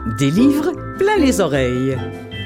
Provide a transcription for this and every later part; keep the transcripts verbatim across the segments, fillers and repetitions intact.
Des livres plein les oreilles.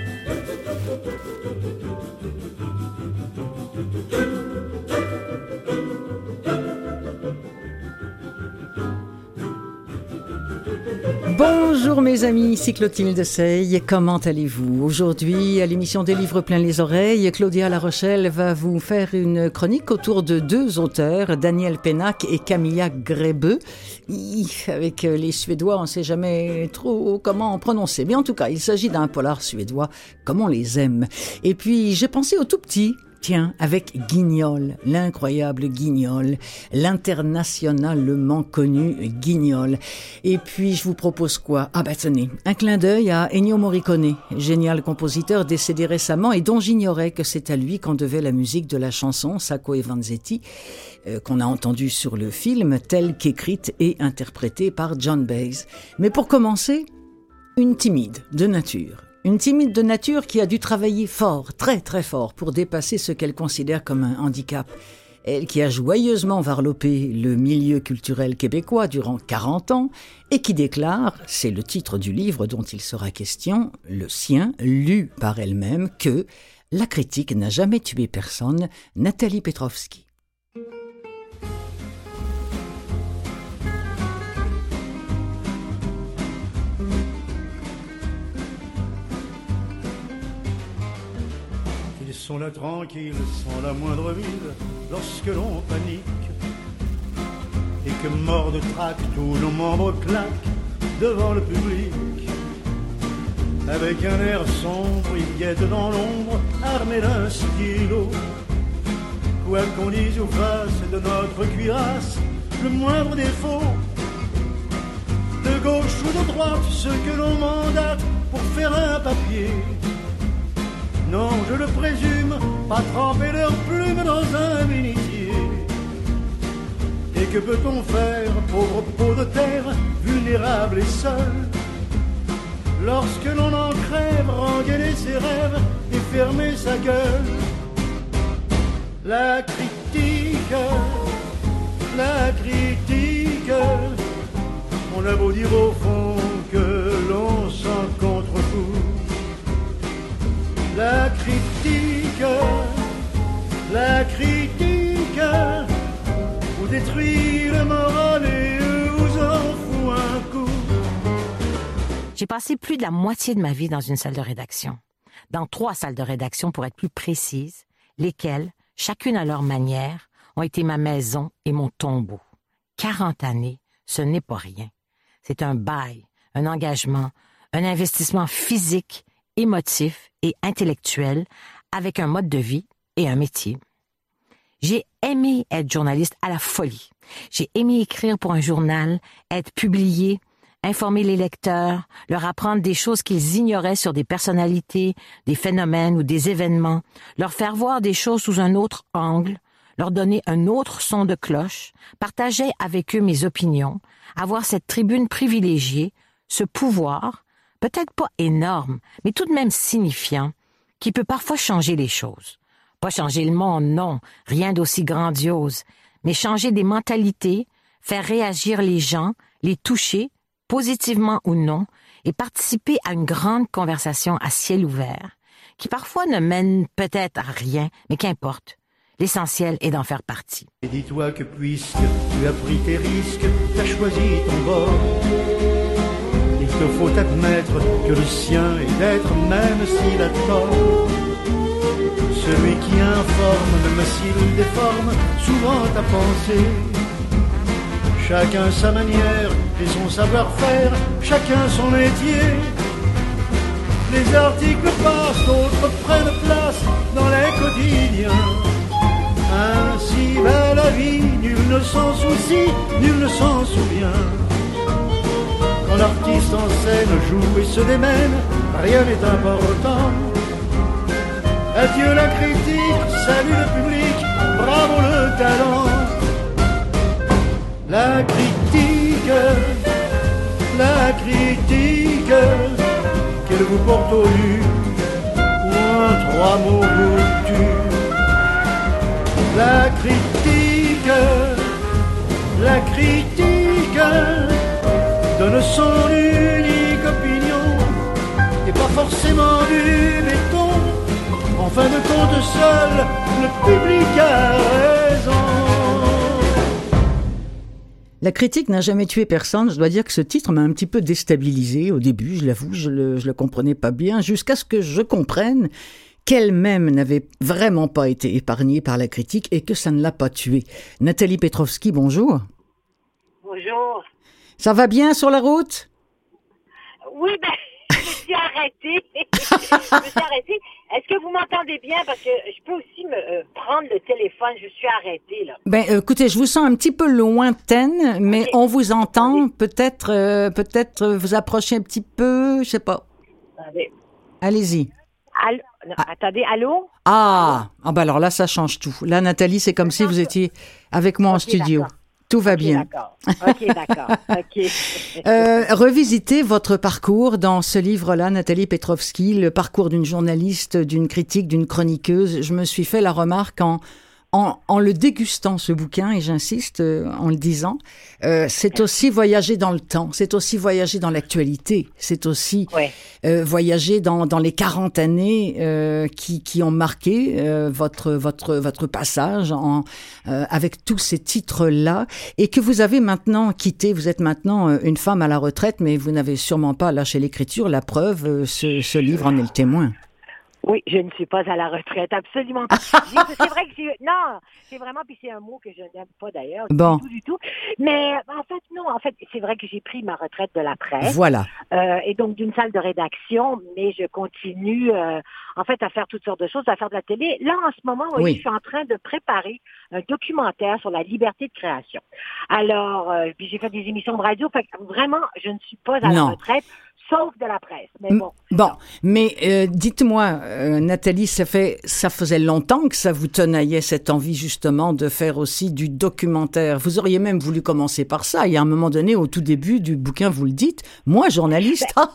Bonjour mes amis, ici Clotilde Sey, comment allez-vous? Aujourd'hui, à l'émission des livres plein les oreilles, Claudia La Rochelle va vous faire une chronique autour de deux auteurs, Daniel Pennac et Camilla Grebe. Avec les Suédois, on ne sait jamais trop comment prononcer, mais en tout cas, il s'agit d'un polar suédois, comme on les aime. Et puis, j'ai pensé au tout petit. Tiens, avec Guignol, l'incroyable Guignol, l'internationalement connu Guignol. Et puis, je vous propose quoi? Ah bah tenez, un clin d'œil à Ennio Morricone, génial compositeur décédé récemment et dont j'ignorais que c'est à lui qu'on devait la musique de la chanson Sacco e Vanzetti, euh, qu'on a entendue sur le film, telle qu'écrite et interprétée par John Baez. Mais pour commencer, une timide de nature. Une timide de nature qui a dû travailler fort, très très fort, pour dépasser ce qu'elle considère comme un handicap. Elle qui a joyeusement varlopé le milieu culturel québécois durant quarante ans et qui déclare, c'est le titre du livre dont il sera question, le sien, lu par elle-même, que « La critique n'a jamais tué personne », Nathalie Petrovski. Ils sont là tranquilles, sans la moindre ville, lorsque l'on panique et que mort de trac, tous nos membres claquent devant le public. Avec un air sombre, ils guettent dans l'ombre, armés d'un stylo. Quoi qu'on dise ou fasse de notre cuirasse, le moindre défaut, de gauche ou de droite, ce que l'on mandate pour faire un papier. Non, je le présume, pas tremper leurs plumes dans un bénitier. Et que peut-on faire, pauvre peau de terre, vulnérable et seul, lorsque l'on en crève, rengainer ses rêves et fermer sa gueule? La critique, la critique, on a beau dire au fond que l'on s'en contrefout. La critique, la critique, vous détruit le moral et vous en fout un coup. J'ai passé plus de la moitié de ma vie dans une salle de rédaction. Dans trois salles de rédaction, pour être plus précise, lesquelles, chacune à leur manière, ont été ma maison et mon tombeau. quarante années, ce n'est pas rien. C'est un bail, un engagement, un investissement physique, émotif et intellectuel avec un mode de vie et un métier. J'ai aimé être journaliste à la folie. J'ai aimé écrire pour un journal, être publié, informer les lecteurs, leur apprendre des choses qu'ils ignoraient sur des personnalités, des phénomènes ou des événements, leur faire voir des choses sous un autre angle, leur donner un autre son de cloche, partager avec eux mes opinions, avoir cette tribune privilégiée, ce pouvoir, peut-être pas énorme, mais tout de même signifiant, qui peut parfois changer les choses. Pas changer le monde, non, rien d'aussi grandiose, mais changer des mentalités, faire réagir les gens, les toucher, positivement ou non, et participer à une grande conversation à ciel ouvert, qui parfois ne mène peut-être à rien, mais qu'importe. L'essentiel est d'en faire partie. Et dis-toi que puisque tu as pris tes risques, tu as choisi ton bord. Il te faut admettre que le sien est d'être, même s'il a tort. Celui qui informe, même s'il déforme souvent ta pensée. Chacun sa manière et son savoir-faire, chacun son métier. Les articles passent, d'autres prennent place dans les quotidiens. Ainsi va la vie, nul ne s'en soucie, nul ne s'en souvient. Quand l'artiste en scène joue et se démène, rien n'est important. Adieu la critique, salut le public, bravo le talent. La critique, la critique, qu'elle vous porte au nu, ou un trois mots vous tue. La critique, la critique, donne son unique opinion fin de compte, seul le public a raison. La critique n'a jamais tué personne. Je dois dire que ce titre m'a un petit peu déstabilisé au début, je l'avoue, je le, je le comprenais pas bien, jusqu'à ce que je comprenne qu'elle-même n'avait vraiment pas été épargnée par la critique et que ça ne l'a pas tuée. Nathalie Petrovski, bonjour. Bonjour. Ça va bien sur la route? Oui, ben, je me suis arrêtée. je me suis arrêtée. Est-ce que vous m'entendez bien? Parce que je peux aussi me euh, prendre le téléphone. Je suis arrêtée, là. Ben, euh, écoutez, je vous sens un petit peu lointaine, mais okay. on vous entend. Peut-être, euh, peut-être vous approcher un petit peu, je sais pas. Attendez. Allez-y. Allô? Non, ah. Attendez, allô? Ah, ah ben alors là, ça change tout. Là, Nathalie, c'est comme ça si vous étiez avec moi okay, en studio. D'accord. Tout va okay, bien. D'accord. OK, d'accord. OK. euh, revisitez votre parcours dans ce livre-là, Nathalie Petrovski, le parcours d'une journaliste, d'une critique, d'une chroniqueuse. Je me suis fait la remarque en, en, en le dégustant, ce bouquin, et j'insiste euh, en le disant, euh, c'est aussi voyager dans le temps, c'est aussi voyager dans l'actualité, c'est aussi ouais. euh, voyager dans, dans les quarante années euh, qui, qui ont marqué euh, votre, votre, votre passage en, euh, avec tous ces titres-là, et que vous avez maintenant quitté. Vous êtes maintenant euh, une femme à la retraite, mais vous n'avez sûrement pas lâché l'écriture. La preuve, euh, ce, ce livre en est le témoin. Oui, je ne suis pas à la retraite, absolument pas. C'est vrai que j'ai... Non, c'est vraiment... Puis c'est un mot que je n'aime pas d'ailleurs, bon. du tout, du tout. Mais en fait, non, en fait, c'est vrai que j'ai pris ma retraite de la presse. Voilà. Euh, et donc d'une salle de rédaction, mais je continue, euh, en fait, à faire toutes sortes de choses, à faire de la télé. Là, en ce moment, oui, oui. je suis en train de préparer un documentaire sur la liberté de création. Alors, euh, puis j'ai fait des émissions de radio. Fait que vraiment, je ne suis pas à non. la retraite. Sauf de la presse. Mais bon, bon mais euh, dites-moi, euh, Nathalie, ça fait, ça faisait longtemps que ça vous tenaillait, cette envie justement de faire aussi du documentaire. Vous auriez même voulu commencer par ça. Il y a un moment donné, au tout début du bouquin, vous le dites, moi, journaliste. Ben,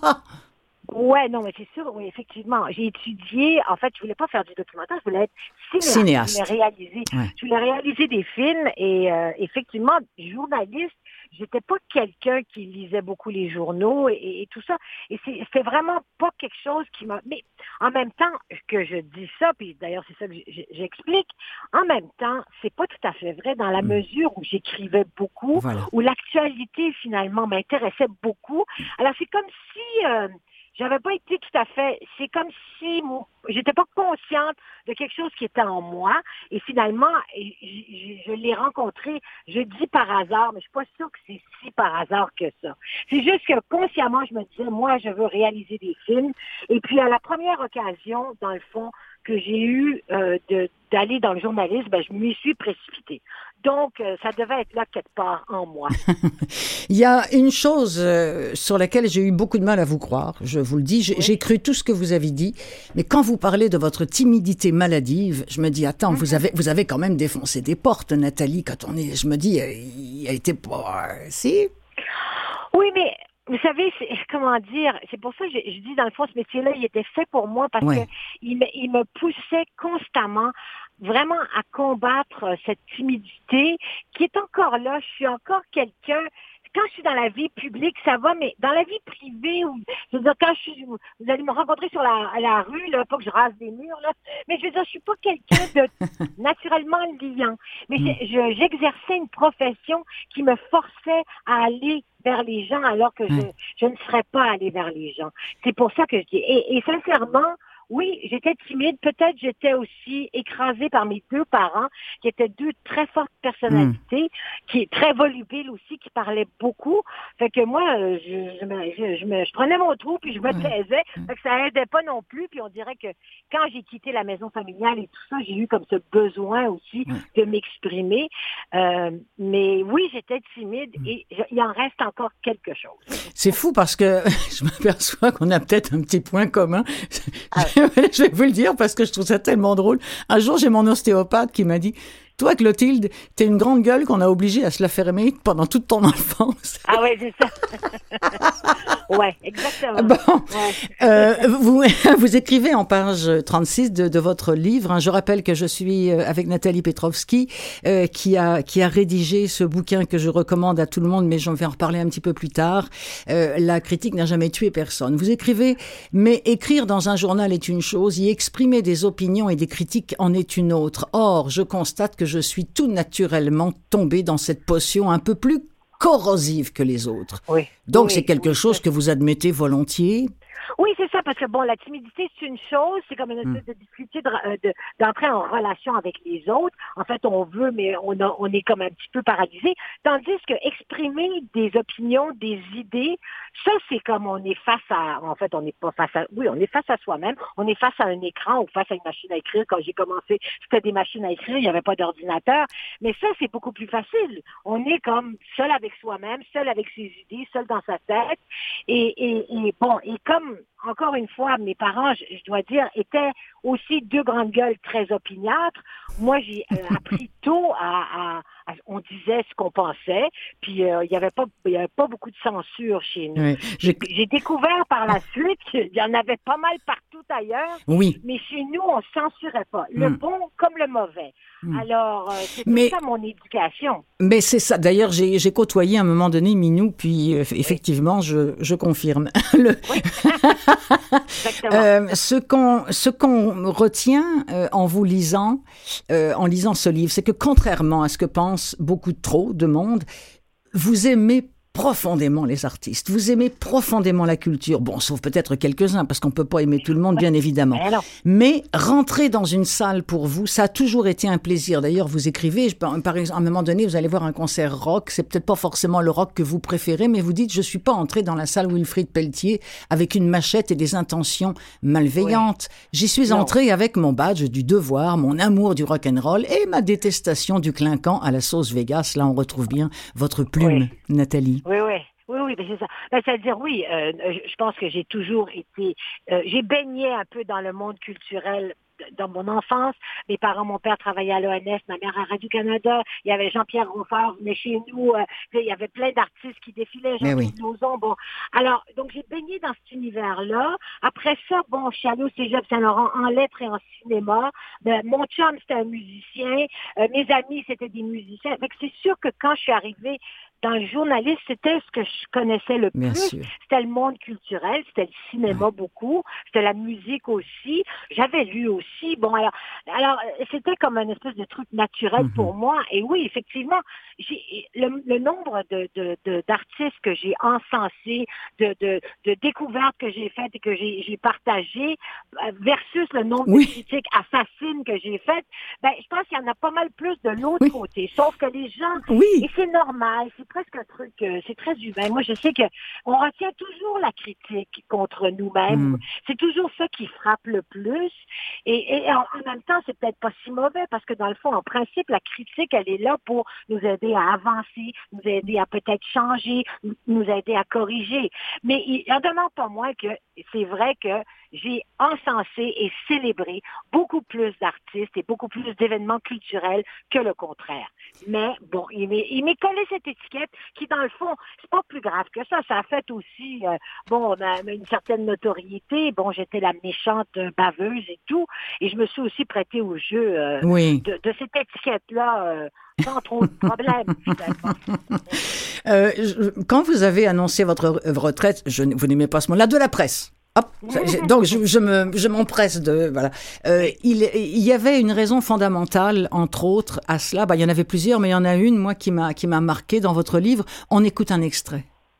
ouais, non, mais c'est sûr, oui, effectivement. J'ai étudié, en fait, je voulais pas faire du documentaire, je voulais être cinéaste. cinéaste. Je voulais réaliser, ouais. je voulais réaliser des films et euh, effectivement, journaliste. J'étais pas quelqu'un qui lisait beaucoup les journaux et, et tout ça. Et c'est, c'était vraiment pas quelque chose qui m'a... Mais en même temps que je dis ça, puis d'ailleurs c'est ça que j'explique, en même temps, c'est pas tout à fait vrai dans la mmh. mesure où j'écrivais beaucoup, voilà. où l'actualité finalement m'intéressait beaucoup. Alors c'est comme si... Euh, J'avais pas été tout à fait... C'est comme si moi, j'étais pas consciente de quelque chose qui était en moi. Et finalement, je, je, je l'ai rencontré, je dis par hasard, mais je suis pas sûre que c'est si par hasard que ça. C'est juste que consciemment, je me disais, moi, je veux réaliser des films. Et puis, à la première occasion, dans le fond, que j'ai eu euh, de, d'aller dans le journalisme, ben, je m'y suis précipitée. Donc, euh, ça devait être là quelque part en moi. Il y a une chose euh, sur laquelle j'ai eu beaucoup de mal à vous croire, je vous le dis. J'ai, oui. j'ai cru tout ce que vous avez dit, mais quand vous parlez de votre timidité maladive, je me dis, attends, mm-hmm. vous avez vous avez quand même défoncé des portes, Nathalie, quand on est... Je me dis, euh, il a été... Euh, si? Oui, mais... Vous savez, c'est, comment dire, c'est pour ça que je, je dis, dans le fond, ce métier-là, il était fait pour moi parce ouais. que il me, il me poussait constamment vraiment à combattre cette timidité qui est encore là. Je suis encore quelqu'un... Quand je suis dans la vie publique, ça va, mais dans la vie privée, ou, je veux dire, quand je suis, vous allez me rencontrer sur la, à la rue, là, pas que je rase des murs, là, mais je veux dire, je suis pas quelqu'un de naturellement liant. Mais mm. je, j'exerçais une profession qui me forçait à aller vers les gens alors que mm. je, je ne serais pas allée vers les gens. C'est pour ça que je dis, et, et sincèrement, oui, j'étais timide. Peut-être j'étais aussi écrasée par mes deux parents, qui étaient deux très fortes personnalités, mmh. qui très volubiles aussi, qui parlaient beaucoup. Fait que moi, je, je, me, je, je, me, je prenais mon trou puis je me taisais. Mmh. Fait que ça aidait pas non plus. Puis on dirait que quand j'ai quitté la maison familiale et tout ça, j'ai eu comme ce besoin aussi mmh. de m'exprimer. Euh, mais oui, j'étais timide mmh. et je, il en reste encore quelque chose. C'est fou parce que je m'aperçois qu'on a peut-être un petit point commun. Ah. Je vais vous le dire parce que je trouve ça tellement drôle. Un jour, j'ai mon ostéopathe qui m'a dit Toi, Clotilde, t'es une grande gueule qu'on a obligée à se la fermer pendant toute ton enfance. Ah ouais, c'est ça. Ouais, exactement. Bon, ouais. euh, vous, vous écrivez en page trente-six de, de votre livre, hein, je rappelle que je suis avec Nathalie Petrovski, euh, qui a qui a rédigé ce bouquin que je recommande à tout le monde, mais j'en vais en reparler un petit peu plus tard. Euh, la critique n'a jamais tué personne. Vous écrivez, mais écrire dans un journal est une chose, y exprimer des opinions et des critiques en est une autre. Or, je constate que je suis tout naturellement tombée dans cette potion un peu plus corrosive que les autres. Oui. Donc, oui, c'est quelque oui, chose que vous admettez volontiers? Oui, c'est ça, parce que bon, la timidité, c'est une chose, c'est comme une espèce de difficulté de, de, d'entrer en relation avec les autres. En fait, on veut, mais on, a, on est comme un petit peu paralysé. Tandis que exprimer des opinions, des idées, ça, c'est comme on est face à, en fait, on n'est pas face à, oui, on est face à soi-même, on est face à un écran ou face à une machine à écrire. Quand j'ai commencé, c'était des machines à écrire, il n'y avait pas d'ordinateur. Mais ça, c'est beaucoup plus facile. On est comme seul avec soi-même, seul avec ses idées, seul dans sa tête. Et, et, et bon, et comme encore une fois, mes parents, je, je dois dire, étaient aussi deux grandes gueules très opiniâtres. Moi, j'ai euh, appris tôt à, à, à... On disait ce qu'on pensait, puis euh, il n'y avait pas il y avait pas beaucoup de censure chez nous. Oui, j'ai... j'ai découvert par la suite qu'il y en avait pas mal partout ailleurs, oui. Mais chez nous, on ne censurait pas. Le mm. bon comme le mauvais. Mm. Alors, euh, c'est mais... ça mon éducation. Mais c'est ça. D'ailleurs, j'ai, j'ai côtoyé à un moment donné Minou, puis euh, effectivement, oui. je, je confirme. Le... Oui. euh, ce qu'on, ce qu'on retient euh, en vous lisant, euh, en lisant ce livre, c'est que contrairement à ce que pense beaucoup trop de monde, vous aimez profondément les artistes. Vous aimez profondément la culture. Bon, sauf peut-être quelques-uns, parce qu'on peut pas aimer tout le monde, bien évidemment. Mais rentrer dans une salle pour vous, ça a toujours été un plaisir. D'ailleurs, vous écrivez, par exemple, à un moment donné, vous allez voir un concert rock. C'est peut-être pas forcément le rock que vous préférez, mais vous dites, je suis pas entré dans la salle Wilfrid Pelletier avec une machette et des intentions malveillantes. Oui. J'y suis non. entré avec mon badge du devoir, mon amour du rock'n'roll et ma détestation du clinquant à la sauce Vegas. Là, on retrouve bien votre plume, oui. Nathalie. Oui, oui. Oui, oui, ben c'est ça. Ben, c'est-à-dire, oui, euh, je pense que j'ai toujours été... Euh, j'ai baigné un peu dans le monde culturel dans mon enfance. Mes parents, mon père travaillait à l'O N S, ma mère à Radio-Canada. Il y avait Jean-Pierre Rofard, venait chez nous. Euh, il y avait plein d'artistes qui défilaient, Jean-Pierre Lauzon. Oui. Bon, alors, donc j'ai baigné dans cet univers-là. Après ça, bon, je suis allée au Cégep Saint-Laurent en lettres et en cinéma. Ben, mon chum, c'était un musicien. Euh, mes amis, c'était des musiciens. Fait que c'est sûr que quand je suis arrivée dans le journalisme, c'était ce que je connaissais le Bien plus. Sûr. C'était le monde culturel, c'était le cinéma ouais. beaucoup, c'était la musique aussi. J'avais lu aussi. Bon, alors, alors c'était comme un espèce de truc naturel mm-hmm. pour moi. Et oui, effectivement, j'ai, le, le nombre de, de, de, d'artistes que j'ai encensés, de, de, de découvertes que j'ai faites et que j'ai, j'ai partagées, versus le nombre oui. de critiques assassines que j'ai faites, ben, je pense qu'il y en a pas mal plus de l'autre oui. côté. Sauf que les gens, oui. et c'est normal, c'est presque un truc, euh, c'est très humain. Moi, je sais que on retient toujours la critique contre nous-mêmes. Mm. C'est toujours ça qui frappe le plus. Et, et en, en même temps, c'est peut-être pas si mauvais parce que dans le fond, en principe, la critique, elle est là pour nous aider à avancer, nous aider à peut-être changer, nous aider à corriger. Mais il n'en demeure pas moins que c'est vrai que j'ai encensé et célébré beaucoup plus d'artistes et beaucoup plus d'événements culturels que le contraire. Mais bon, il m'est, il m'est collé cette étiquette qui, dans le fond, c'est pas plus grave que ça. Ça a fait aussi, euh, bon, une certaine notoriété. Bon, j'étais la méchante baveuse et tout. Et je me suis aussi prêtée au jeu euh, oui. de, de cette étiquette-là euh, sans trop de problèmes, finalement. Euh, je, quand vous avez annoncé votre retraite, je, vous n'aimez pas ce mot-là, de la presse. Hop, donc je, je me, je m'empresse de voilà. Euh, il, il y avait une raison fondamentale, entre autres, à cela. Bah, il y en avait plusieurs, mais il y en a une, moi, qui m'a, qui m'a marqué dans votre livre. On écoute un extrait.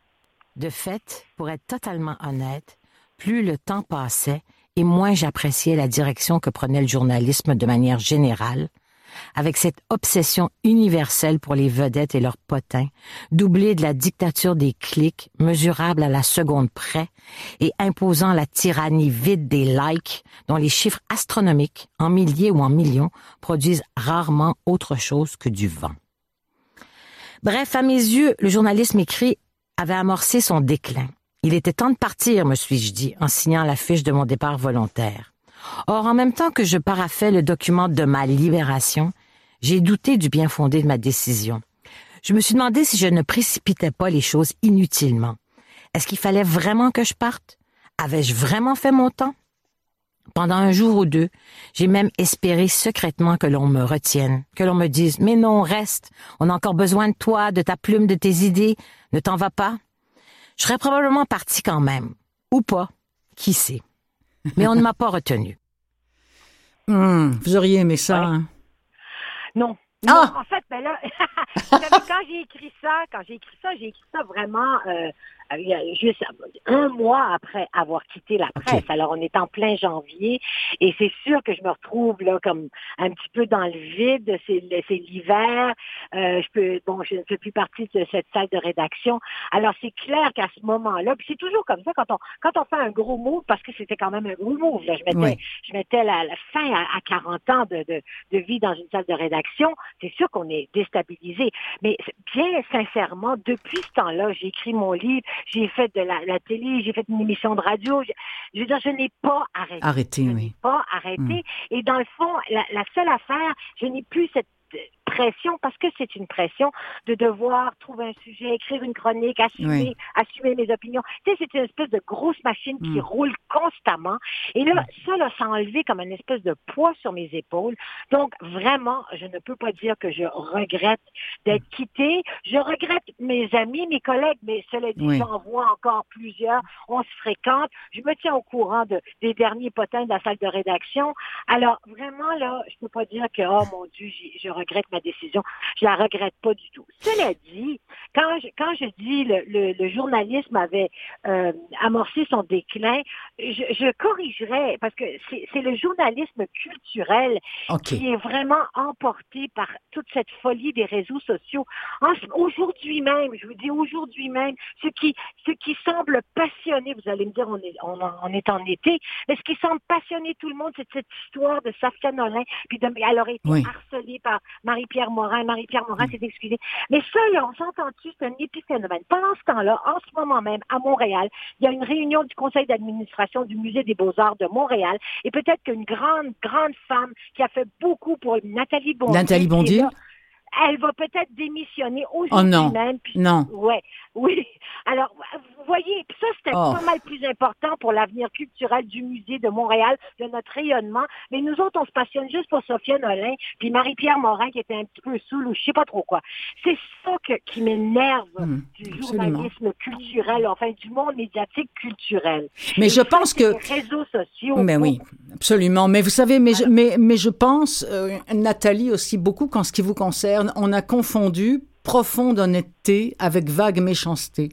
De fait, pour être totalement honnête, plus le temps passait et moins j'appréciais la direction que prenait le journalisme de manière générale, avec cette obsession universelle pour les vedettes et leurs potins, doublée de la dictature des clics, mesurable à la seconde près, et imposant la tyrannie vide des likes, dont les chiffres astronomiques, en milliers ou en millions, produisent rarement autre chose que du vent. Bref, à mes yeux, le journalisme écrit avait amorcé son déclin. Il était temps de partir, me suis-je dit, en signant la fiche de mon départ volontaire. Or, en même temps que je paraphais le document de ma libération, J'ai douté du bien fondé de ma décision. Je me suis demandé si je ne précipitais pas les choses inutilement. Est-ce qu'il fallait vraiment que je parte? Avais-je vraiment fait mon temps? Pendant un jour ou deux, j'ai même espéré secrètement que l'on me retienne, que l'on me dise « Mais non, reste, on a encore besoin de toi, de ta plume, de tes idées, ne t'en va pas. » Je serais probablement partie quand même. Ou pas, qui sait. Mais on ne m'a pas retenu. Mmh, vous auriez aimé ça, ouais. hein? Non. Ah! Non, en fait, ben là, vous savez, quand j'ai écrit ça, quand j'ai écrit ça, j'ai écrit ça vraiment euh, juste un mois après avoir quitté la presse. Okay. Alors, on est en plein janvier et c'est sûr que je me retrouve là comme un petit peu dans le vide. C'est, c'est l'hiver. Euh, je peux, bon, je ne fais plus partie de cette salle de rédaction. Alors, c'est clair qu'à ce moment-là, puis c'est toujours comme ça quand on quand on fait un gros move, parce que c'était quand même un gros move. Là, je mettais, oui. je mettais la, la fin à, à quarante ans de, de, de vie dans une salle de rédaction. C'est sûr qu'on est déstabilisé. Mais bien sincèrement, depuis ce temps-là, j'ai écrit mon livre, j'ai fait de la, la télé, j'ai fait une émission de radio. Je, je veux dire, je n'ai pas arrêté. Arrêté, je oui. n'ai pas arrêté. Mmh. Et dans le fond, la, la seule affaire, je n'ai plus cette pression, parce que c'est une pression de devoir trouver un sujet, écrire une chronique, assumer, oui. assumer mes opinions. Tu sais, c'est une espèce de grosse machine qui mmh. roule constamment. Et là, ça, là, ça a enlevé comme une espèce de poids sur mes épaules. Donc, vraiment, je ne peux pas dire que je regrette d'être quittée. Je regrette mes amis, mes collègues, mais cela dit, oui. j'en vois encore plusieurs. On se fréquente. Je me tiens au courant de, des derniers potins de la salle de rédaction. Alors, vraiment, là, je peux pas dire que, oh mon Dieu, je regrette ma décision. Je la regrette pas du tout. Cela dit, quand je, quand je dis le, le, le journalisme avait euh, amorcé son déclin, je, je corrigerais, parce que c'est, c'est le journalisme culturel okay. qui est vraiment emporté par toute cette folie des réseaux sociaux. En, aujourd'hui même, je vous dis aujourd'hui même, ce qui, ce qui semble passionner, vous allez me dire, on est, on, on est en été, mais ce qui semble passionner tout le monde, c'est cette histoire de Safia Nolin, puis de, elle aurait été oui. harcelée par Marie-Pierre Morin. Marie-Pierre Morin s'est excusée. Mais ça, là, on s'entend-tu, c'est un épiphénomène. Pendant ce temps-là, en ce moment même, à Montréal, il y a une réunion du conseil d'administration du Musée des Beaux-Arts de Montréal, et peut-être qu'une grande, grande femme qui a fait beaucoup pour Nathalie Bondier. Nathalie Bondier? Elle va peut-être démissionner aujourd'hui oh non. même. Puis, non. Ouais, oui. Alors, vous voyez, ça, c'était oh. pas mal plus important pour l'avenir culturel du musée de Montréal, de notre rayonnement. Mais nous autres, on se passionne juste pour Safia Nolin, puis Marie-Pierre Morin, qui était un petit peu saoule, ou je sais pas trop quoi. C'est ça que, qui m'énerve mmh, du journalisme absolument. culturel, enfin, du monde médiatique culturel. Mais Et je pense que... Les réseaux sociaux... Mais oui, absolument. Mais vous savez, mais, je, mais, mais je pense, euh, Nathalie aussi, beaucoup, qu'en ce qui vous concerne, on a confondu profonde honnêteté avec vague méchanceté.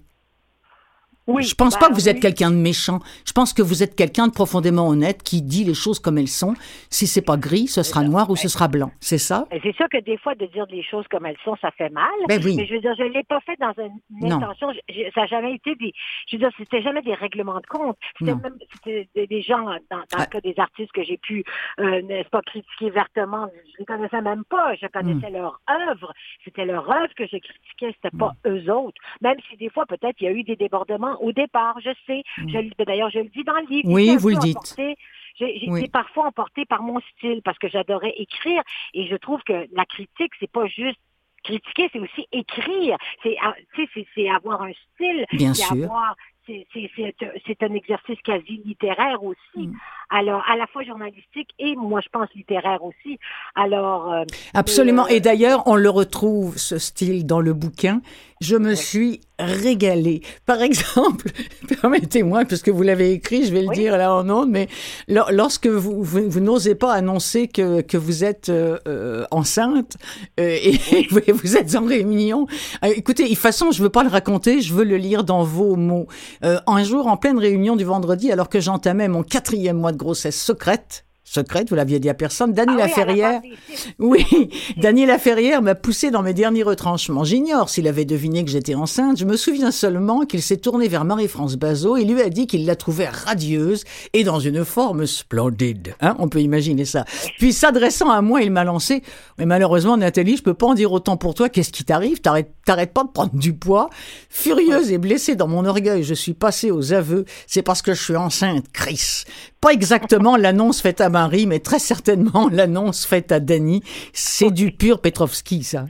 Oui, je pense bah, pas que vous êtes oui. quelqu'un de méchant. Je pense que vous êtes quelqu'un de profondément honnête qui dit les choses comme elles sont. Si c'est pas gris, ce sera noir ou ce sera blanc. C'est ça? C'est sûr que des fois, de dire les choses comme elles sont, ça fait mal. Ben oui. Mais je veux dire, je l'ai pas fait dans une non. intention. Je, ça n'a jamais été des... Je veux dire, c'était jamais des règlements de compte. C'était non. même c'était des, des gens, dans, dans ah. le cas des artistes que j'ai pu, euh, n'est-ce pas, critiquer vertement. Je les connaissais même pas. Je connaissais mm. leur œuvre. C'était leur œuvre que je critiquais. C'était pas mm. eux autres. Même si des fois, peut-être, il y a eu des débordements au départ, je sais. Mmh. Je, d'ailleurs, je le dis dans le livre. Oui, vous le dites. Emporté, j'ai, j'ai oui. été parfois emportée par mon style parce que j'adorais écrire et je trouve que la critique, c'est pas juste critiquer, c'est aussi écrire. C'est, tu sais, c'est, c'est avoir un style. Bien c'est sûr. Avoir, c'est, c'est, c'est, c'est un exercice quasi littéraire aussi. Mmh. Alors, à la fois journalistique et, moi, je pense, littéraire aussi. Alors... Euh, Absolument. Et, euh, et d'ailleurs, on le retrouve, ce style, dans le bouquin. Je me oui. suis régalée. Par exemple, permettez-moi, puisque vous l'avez écrit, je vais le oui. dire là en ondes, mais lorsque vous, vous, vous n'osez pas annoncer que, que vous êtes euh, enceinte euh, et oui. vous êtes en réunion, euh, écoutez, de toute façon, je ne veux pas le raconter, je veux le lire dans vos mots. Euh, un jour, en pleine réunion du vendredi, alors que j'entamais mon quatrième mois de grossesse secrète, secrète, vous l'aviez dit à personne, Dany ah Laferrière, oui, oui Dany Laferrière m'a poussé dans mes derniers retranchements. J'ignore s'il avait deviné que j'étais enceinte. Je me souviens seulement qu'il s'est tourné vers Marie-France Bazot et lui a dit qu'il la trouvait radieuse et dans une forme splendide. Hein, on peut imaginer ça. Puis s'adressant à moi, il m'a lancé « Mais malheureusement, Nathalie, je peux pas en dire autant pour toi. Qu'est-ce qui t'arrive? T'arrêtes, t'arrêtes pas de prendre du poids. » Furieuse et blessée dans mon orgueil, je suis passée aux aveux. C'est parce que je suis enceinte, Chris. pas exactement l'annonce faite à Marie, mais très certainement l'annonce faite à Dany. C'est du pur Petrovski, ça.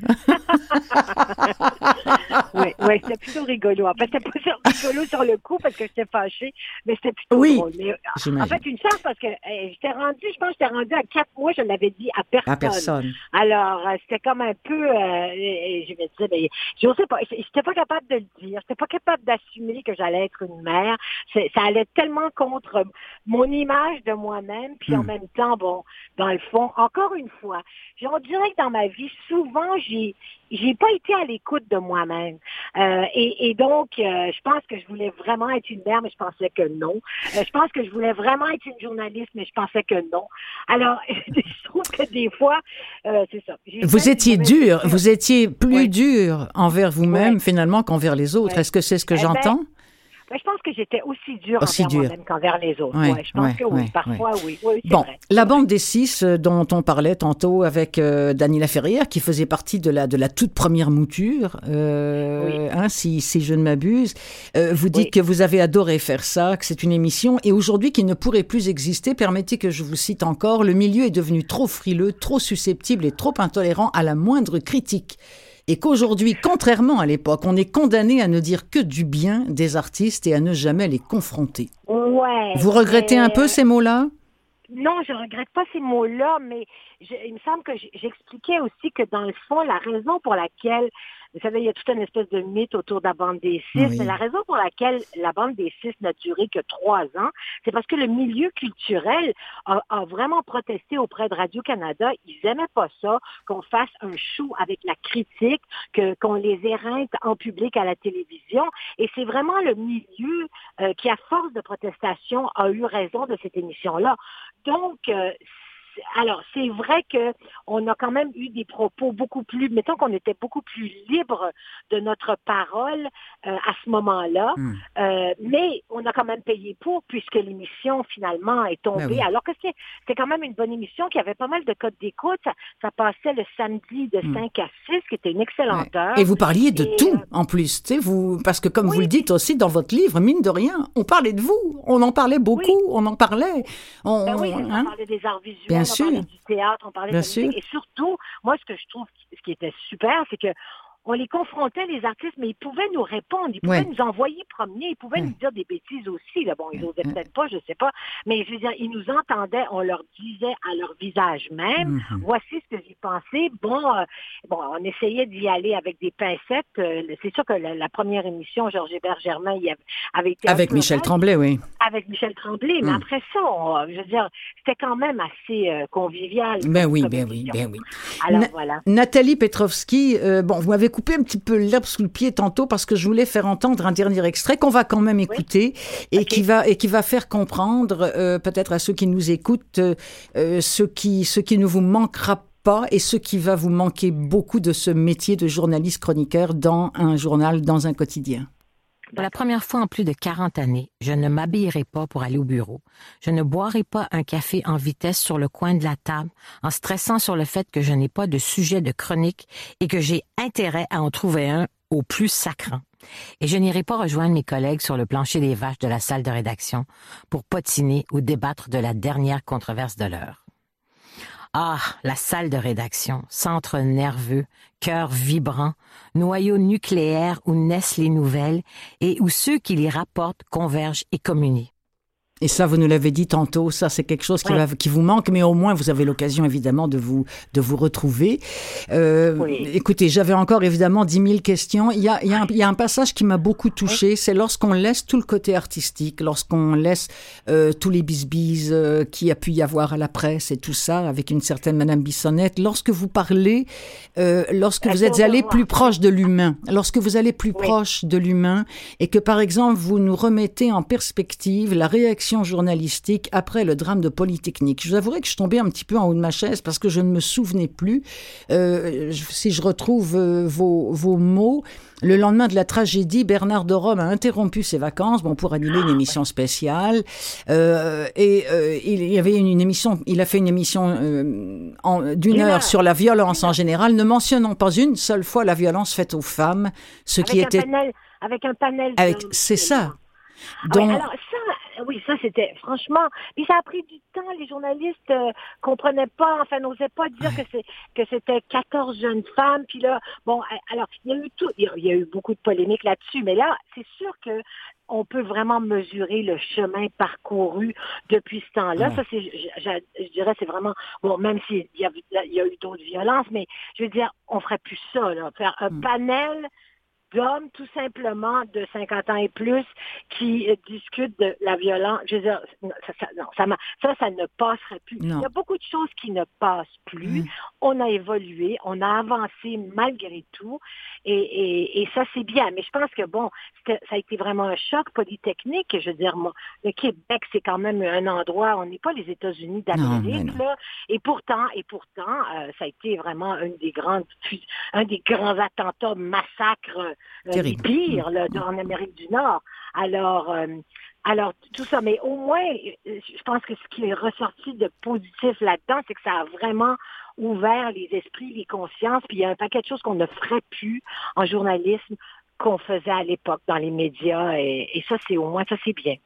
Oui, ouais, c'était plutôt rigolo. En fait, c'était pas rigolo sur le coup parce que j'étais fâchée, mais c'était plutôt oui, drôle. Mais, en fait, une chance parce que euh, j'étais rendue, je pense que j'étais rendue à quatre mois, je l'avais dit à personne. À personne. Alors, euh, c'était comme un peu, euh, et, et je me disais, mais je sais pas, j'étais pas capable de le dire, j'étais pas capable d'assumer que j'allais être une mère. C'est, ça allait tellement contre mon image de moi-même, puis mm. en même temps, bon, dans le fond, encore une fois, on dirait que dans ma vie, souvent, j'ai j'ai pas été à l'écoute de moi-même. Euh, et, et donc, euh, je pense que je voulais vraiment être une mère, mais je pensais que non. Euh, je pense que je voulais vraiment être une journaliste, mais je pensais que non. Alors, je trouve que des fois, euh, c'est ça. J'ai vous étiez dur, vous étiez plus oui. dur envers vous-même, oui. finalement, qu'envers les autres. Oui. Est-ce que c'est ce que eh j'entends? Ben, Ben, je pense que j'étais aussi dure aussi envers dur. moi-même qu'envers les autres. Ouais, ouais, je pense ouais, que oui, ouais, parfois ouais. oui. oui c'est bon, vrai. la bande des six euh, dont on parlait tantôt avec euh, Dany Laferrière, qui faisait partie de la de la toute première mouture, euh, oui. hein, si si je ne m'abuse. Euh, vous dites oui. que vous avez adoré faire ça, que c'est une émission, et aujourd'hui qui ne pourrait plus exister. Permettez que je vous cite encore. Le milieu est devenu trop frileux, trop susceptible et trop intolérant à la moindre critique. Et qu'aujourd'hui, contrairement à l'époque, on est condamné à ne dire que du bien des artistes et à ne jamais les confronter. Ouais. Vous regrettez mais... un peu ces mots-là? Non, je regrette pas ces mots-là, mais je, il me semble que j'expliquais aussi que dans le fond, la raison pour laquelle, vous savez, il y a toute une espèce de mythe autour de la bande des six, oui. mais la raison pour laquelle la bande des six n'a duré que trois ans, c'est parce que le milieu culturel a, a vraiment protesté auprès de Radio-Canada. Ils aimaient pas ça, qu'on fasse un show avec la critique, que, qu'on les éreinte en public à la télévision. Et c'est vraiment le milieu euh, qui, à force de protestation, a eu raison de cette émission-là. Donc, euh, alors, c'est vrai que on a quand même eu des propos beaucoup plus, mettons qu'on était beaucoup plus libre de notre parole euh, à ce moment-là, mm. euh, mais on a quand même payé pour, puisque l'émission, finalement, est tombée. Oui. Alors que c'était, c'était quand même une bonne émission, qui avait pas mal de codes d'écoute. Ça, ça passait le samedi de mm. cinq à six, qui était une excellente ouais. heure. Et vous parliez de Et, tout, euh, en plus, tu sais, vous, parce que comme oui. vous le dites aussi dans votre livre, mine de rien, on parlait de vous, on en parlait beaucoup, oui. on en parlait. On, ben oui, hein? on parlait des arts visuels. Bien on sûr. parlait du théâtre, on parlait Bien de la musique. sûr. Et surtout, moi, ce que je trouve, ce qui était super, c'est que on les confrontait, les artistes, mais ils pouvaient nous répondre, ils pouvaient ouais. nous envoyer promener, ils pouvaient ouais. nous dire des bêtises aussi. Là. Bon, ils n'osaient ouais. peut-être pas, je sais pas, mais je veux dire, ils nous entendaient, on leur disait à leur visage même, mm-hmm. voici ce que j'ai pensé. Bon, euh, bon, on essayait d'y aller avec des pincettes. Euh, c'est sûr que la, la première émission, Georges Hébert-Germain, il avait été avec Michel mal, Tremblay, oui. Avec Michel Tremblay, mm. mais après ça, on, je veux dire, c'était quand même assez euh, convivial. Ben oui, ben oui, ben oui. Alors Na- voilà. Nathalie Petrovski, euh, bon, vous m'avez coupé un petit peu l'herbe sous le pied tantôt parce que je voulais faire entendre un dernier extrait qu'on va quand même écouter oui. et okay. qui va et qui va faire comprendre euh, peut-être à ceux qui nous écoutent euh, ce qui ce qui ne vous manquera pas et ce qui va vous manquer beaucoup de ce métier de journaliste chroniqueur dans un journal, dans un quotidien. Pour la première fois en plus de quarante années, je ne m'habillerai pas pour aller au bureau. Je ne boirai pas un café en vitesse sur le coin de la table en stressant sur le fait que je n'ai pas de sujet de chronique et que j'ai intérêt à en trouver un au plus sacrant. Et je n'irai pas rejoindre mes collègues sur le plancher des vaches de la salle de rédaction pour potiner ou débattre de la dernière controverse de l'heure. Ah, la salle de rédaction, centre nerveux, cœur vibrant, noyau nucléaire où naissent les nouvelles et où ceux qui les rapportent convergent et communient. Et ça, vous nous l'avez dit tantôt, ça c'est quelque chose qui, ouais. va, qui vous manque, mais au moins vous avez l'occasion évidemment de vous, de vous retrouver. Euh, oui. Écoutez, j'avais encore évidemment dix mille questions. Il y a, il y a, un, il y a un passage qui m'a beaucoup touchée, oui. c'est lorsqu'on laisse tout le côté artistique, lorsqu'on laisse euh, tous les bisbis euh, qu'il y a pu y avoir à la presse et tout ça, avec une certaine Madame Bissonnette, lorsque vous parlez, euh, lorsque vous êtes allé plus proche de l'humain, lorsque vous allez plus oui. proche de l'humain et que par exemple vous nous remettez en perspective la réaction journalistique après le drame de Polytechnique. Je vous avouerai que je suis tombée un petit peu en haut de ma chaise parce que je ne me souvenais plus. Euh, si je retrouve euh, vos, vos mots, le lendemain de la tragédie, Bernard de Rome a interrompu ses vacances bon, pour animer une émission spéciale. Euh, et euh, il y avait une, une émission, il a fait une émission euh, en, d'une heure heure sur la violence en général, ne mentionnant pas une seule fois la violence faite aux femmes, ce avec qui un était panel, avec un panel. Avec, de... c'est ça. Donc, ouais, alors ça, oui, ça c'était franchement. Puis ça a pris du temps. Les journalistes euh, comprenaient pas, enfin n'osaient pas dire ouais. que c'est que c'était quatorze jeunes femmes. Puis là, bon, alors il y a eu tout, il y a, il y a eu beaucoup de polémiques là-dessus. Mais là, c'est sûr que on peut vraiment mesurer le chemin parcouru depuis ce temps-là. Ouais. Ça, c'est, je, je, je dirais, c'est vraiment, bon, même s'il y a, il y a eu d'autres violences, mais je veux dire, on ferait plus ça, là, faire un mm. panel d'hommes, tout simplement, de cinquante ans et plus, qui euh, discutent de la violence. Je veux dire, ça, ça, non, ça, ça, ça ne passerait plus. Non. Il y a beaucoup de choses qui ne passent plus. Mmh. On a évolué, on a avancé malgré tout, et, et, et ça, c'est bien. Mais je pense que, bon, ça a été vraiment un choc polytechnique. Je veux dire, moi, le Québec, c'est quand même un endroit, on n'est pas les États-Unis d'Amérique, là. Et pourtant, et pourtant, euh, ça a été vraiment une des grandes, un des grands attentats, massacres, Euh, les pires là, en Amérique du Nord. Alors, euh, alors tout ça, mais au moins, je pense que ce qui est ressorti de positif là-dedans, c'est que ça a vraiment ouvert les esprits, les consciences, puis il y a un paquet de choses qu'on ne ferait plus en journalisme qu'on faisait à l'époque dans les médias, et, et ça, c'est au moins, ça, c'est bien.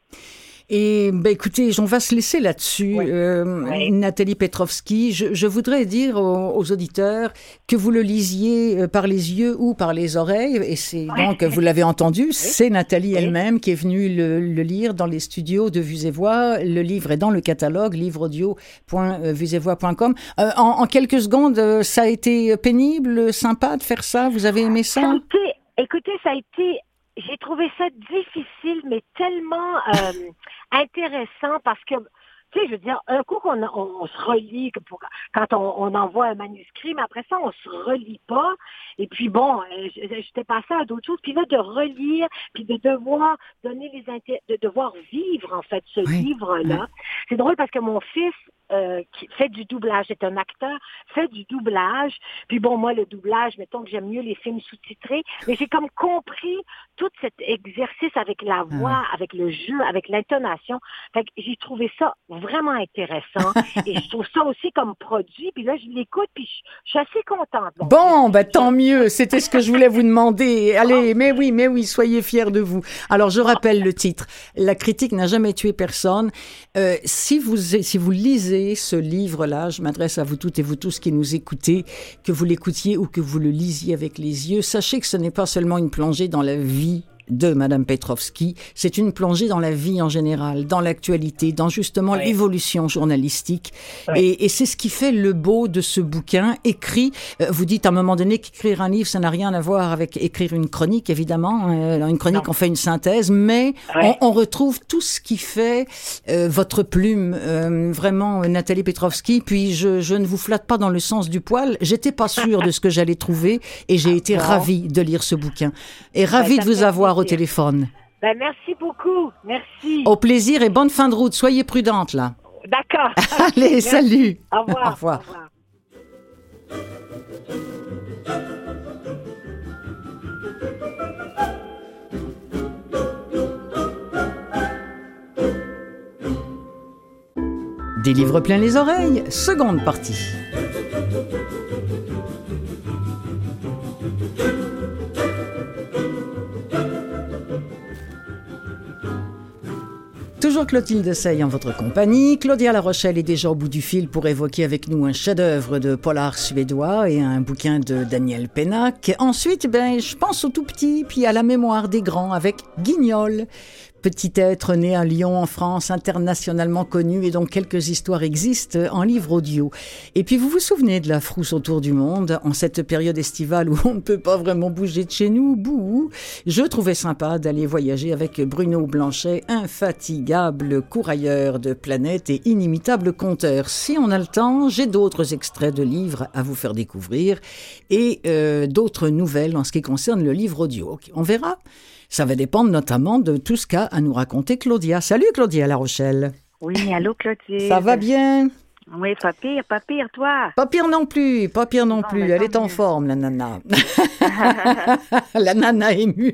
Et ben écoutez, on va se laisser là-dessus. Oui. Euh, oui. Nathalie Petrovski, je, je voudrais dire aux, aux auditeurs que vous le lisiez par les yeux ou par les oreilles, et c'est oui. donc, vous l'avez entendu, oui. c'est Nathalie oui. elle-même qui est venue le, le lire dans les studios de Vues et Voix. Le livre est dans le catalogue, livre audio point vues et voix point com. Euh, en, en quelques secondes, ça a été pénible, sympa de faire ça? Vous avez aimé ça? Ça a été, écoutez, ça a été... J'ai trouvé ça difficile, mais tellement euh, intéressant parce que, tu sais, je veux dire, un coup qu'on on, on se relit pour, quand on, on envoie un manuscrit, mais après ça, on se relit pas. Et puis bon, j'étais passée à d'autres choses. Puis là, de relire, puis de devoir donner les inté- de devoir vivre en fait ce oui. livre-là. Oui. C'est drôle parce que mon fils Euh, qui fait du doublage, c'est un acteur, fait du doublage. Puis bon, moi, le doublage, mettons que j'aime mieux les films sous-titrés, mais j'ai comme compris tout cet exercice avec la voix, ah. avec le jeu, avec l'intonation. Fait que j'ai trouvé ça vraiment intéressant. Et je trouve ça aussi comme produit. Puis là, je l'écoute, puis je, je suis assez contente. Bon, bon ben tant mieux. C'était ce que je voulais vous demander. Allez, mais oui, mais oui, soyez fiers de vous. Alors, je rappelle le titre. La critique n'a jamais tué personne. Euh, si vous, si vous lisez ce livre-là, je m'adresse à vous toutes et vous tous qui nous écoutez, que vous l'écoutiez ou que vous le lisiez avec les yeux, sachez que ce n'est pas seulement une plongée dans la vie de Madame Petrovski, c'est une plongée dans la vie en général, dans l'actualité, dans justement oui. l'évolution journalistique. Oui. Et, et c'est ce qui fait le beau de ce bouquin écrit. Euh, vous dites à un moment donné qu'écrire un livre, ça n'a rien à voir avec écrire une chronique, évidemment. Euh, une chronique, non. on fait une synthèse, mais oui. on, on retrouve tout ce qui fait euh, votre plume, euh, vraiment, Nathalie Petrovski. Puis je, je ne vous flatte pas dans le sens du poil. J'étais pas sûre de ce que j'allais trouver et j'ai été bon. ravie de lire ce bouquin. Et ravie ben, de vous avoir au téléphone. Ben, merci beaucoup. Merci. Au plaisir et bonne fin de route. Soyez prudente, là. D'accord. Allez, merci. Salut. Au revoir. Au revoir. Au revoir. Des livres plein les oreilles, seconde partie. Toujours Clotilde Sey en votre compagnie. Claudia La Rochelle est déjà au bout du fil pour évoquer avec nous un chef-d'œuvre de polar suédois et un bouquin de Daniel Pennac. Ensuite, ben, je pense aux tout petits, puis à la mémoire des grands avec Guignol. Petit être né à Lyon en France, internationalement connu et dont quelques histoires existent en livre audio. Et puis vous vous souvenez de la frousse autour du monde en cette période estivale où on ne peut pas vraiment bouger de chez nous, bouh. Je trouvais sympa d'aller voyager avec Bruno Blanchet, infatigable courailleur de planètes et inimitable conteur. Si on a le temps, j'ai d'autres extraits de livres à vous faire découvrir et euh, d'autres nouvelles en ce qui concerne le livre audio. Okay, on verra. Ça va dépendre notamment de tout ce qu'a à nous raconter Claudia. Salut Claudia La Rochelle. Oui, allô Clotilde. Ça va bien? Oui, pas pire, pas pire, toi. Pas pire non plus, pas pire non, non plus. Elle est en mieux. forme, la nana. La nana est mûre.